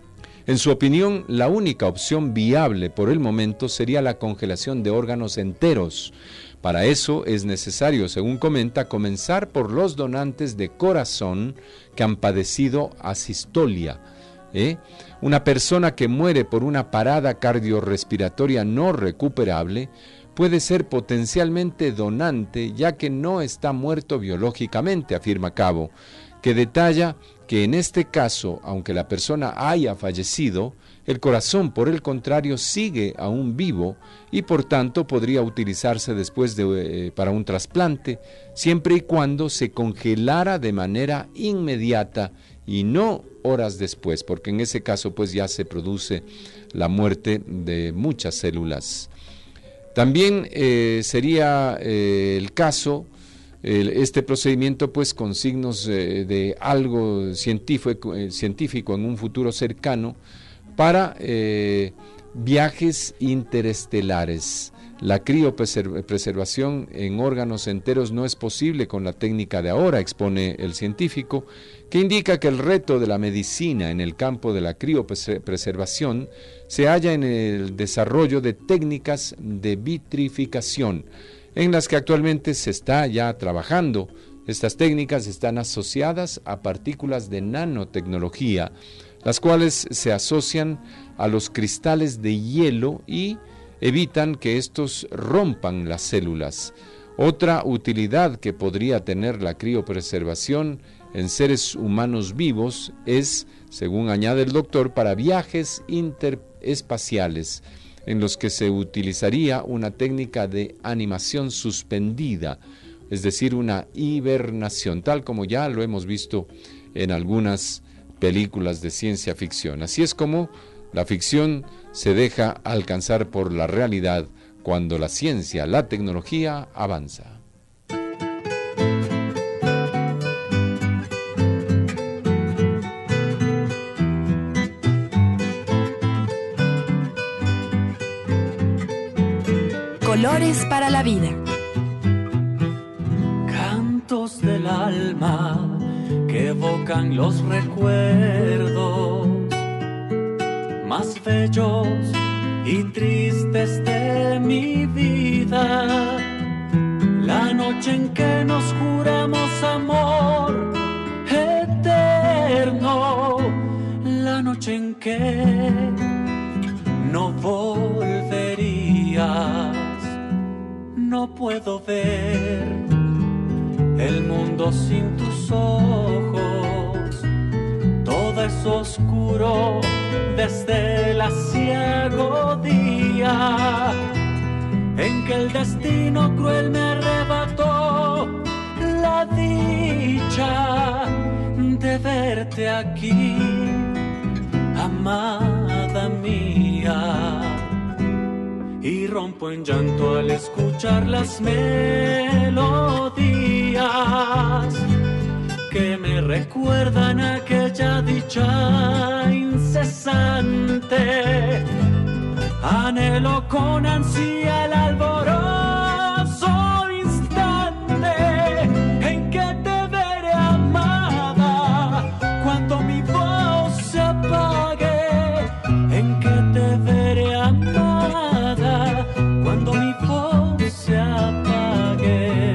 en su opinión, la única opción viable por el momento sería la congelación de órganos enteros. Para eso es necesario, según comenta, comenzar por los donantes de corazón que han padecido asistolia. ¿eh? Una persona que muere por una parada cardiorrespiratoria no recuperable puede ser potencialmente donante, ya que no está muerto biológicamente, afirma Cabo, que detalla que en este caso, aunque la persona haya fallecido, el corazón, por el contrario, sigue aún vivo y por tanto podría utilizarse después de, eh, para un trasplante, siempre y cuando se congelara de manera inmediata y no horas después, porque en ese caso pues ya se produce la muerte de muchas células. También eh, sería eh, el caso, el, este procedimiento pues con signos eh, de algo científico, eh, científico en un futuro cercano, para eh, viajes interestelares. La criopreservación en órganos enteros no es posible con la técnica de ahora, expone el científico, que indica que el reto de la medicina en el campo de la criopreservación se halla en el desarrollo de técnicas de vitrificación, en las que actualmente se está ya trabajando. Estas técnicas están asociadas a partículas de nanotecnología, las cuales se asocian a los cristales de hielo y evitan que estos rompan las células. Otra utilidad que podría tener la criopreservación en seres humanos vivos es, según añade el doctor, para viajes interespaciales, en los que se utilizaría una técnica de animación suspendida, es decir, una hibernación, tal como ya lo hemos visto en algunas películas de ciencia ficción. Así es como la ficción se deja alcanzar por la realidad cuando la ciencia, la tecnología avanza. Colores para la vida. Cantos del alma que evocan los recuerdos más bellos y tristes de mi vida. La noche en que nos juramos amor eterno, la noche en que no volverías. No puedo ver el mundo sin tus ojos, todo es oscuro desde el aciago día en que el destino cruel me arrebató la dicha de verte aquí, amada mía. Y rompo en llanto al escuchar las melodías que me recuerdan aquella dicha incesante. Anhelo con ansia el alboroso instante en que te veré amada, cuando mi voz se apague, en que te veré amada, cuando mi voz se apague.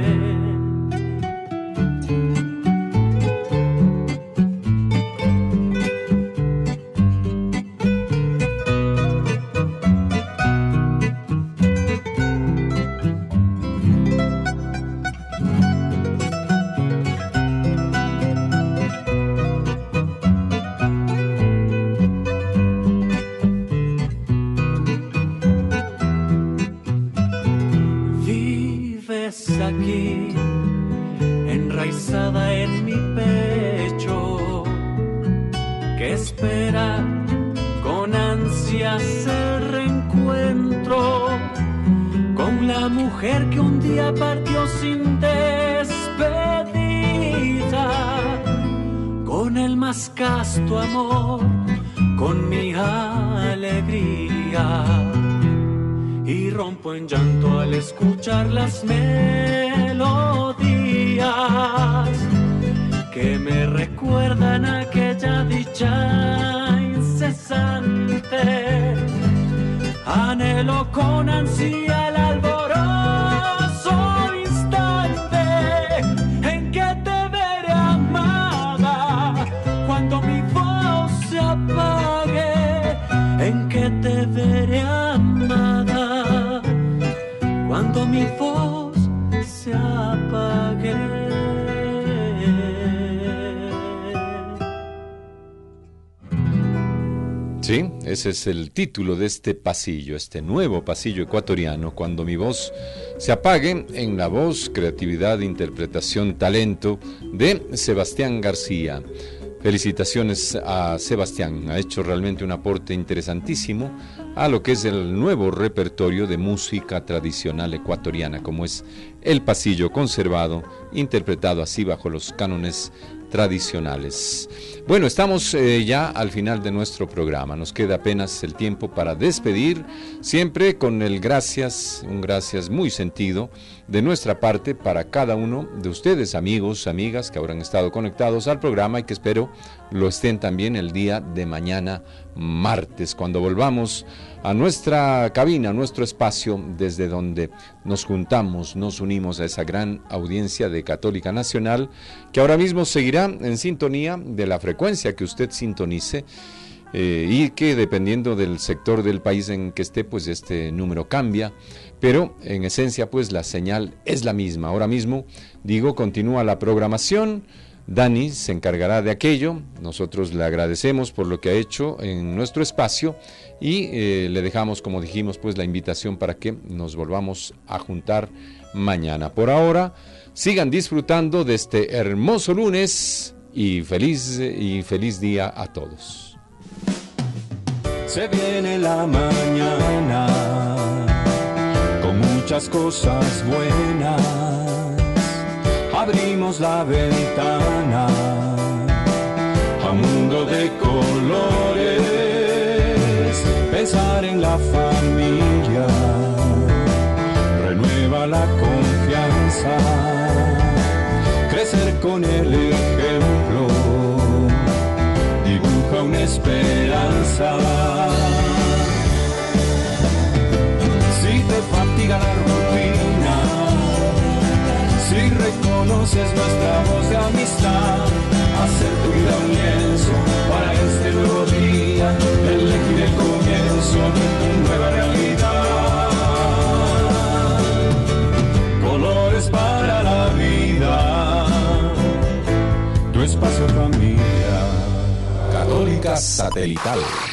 aquí, enraizada en mi pecho, que espera con ansias el reencuentro con la mujer que un día partió sin despedida, con el más casto amor, con mi alegría, y rompo en llanto al escuchar las melodías que me recuerdan aquella dicha incesante. Anhelo con ansia el alboroso instante en que te veré amada, cuando mi voz se apague, en que te veré amada, cuando mi voz se apague. Sí, ese es el título de este pasillo, este nuevo pasillo ecuatoriano, cuando mi voz se apague, en la voz, creatividad, interpretación, talento de Sebastián García. Felicitaciones a Sebastián, ha hecho realmente un aporte interesantísimo a lo que es el nuevo repertorio de música tradicional ecuatoriana, como es el pasillo conservado, interpretado así bajo los cánones tradicionales. Bueno, estamos eh, ya al final de nuestro programa, nos queda apenas el tiempo para despedir, siempre con el gracias, un gracias muy sentido de nuestra parte para cada uno de ustedes, amigos, amigas que habrán estado conectados al programa y que espero lo estén también el día de mañana martes, cuando volvamos a nuestra cabina, a nuestro espacio desde donde nos juntamos, nos unimos a esa gran audiencia de Católica Nacional, que ahora mismo seguirá en sintonía de la frecuencia que usted sintonice, eh, y que dependiendo del sector del país en que esté, pues este número cambia, pero en esencia pues la señal es la misma. Ahora mismo, digo, continúa la programación. Dani se encargará de aquello, nosotros le agradecemos por lo que ha hecho en nuestro espacio y eh, le dejamos, como dijimos, pues la invitación para que nos volvamos a juntar mañana. Por ahora, sigan disfrutando de este hermoso lunes y feliz, y feliz día a todos. Se viene la mañana con muchas cosas buenas. Abrimos la ventana a un mundo de colores. Pensar en la familia renueva la confianza. Crecer con el ejemplo dibuja una esperanza. Si te fatiga la rutina, si reconoces nuestra voz de amistad, hacer tu vida un lienzo para este nuevo día, elegir el comienzo de tu nueva realidad. Colores para la vida, tu espacio familia. Católica Satelital.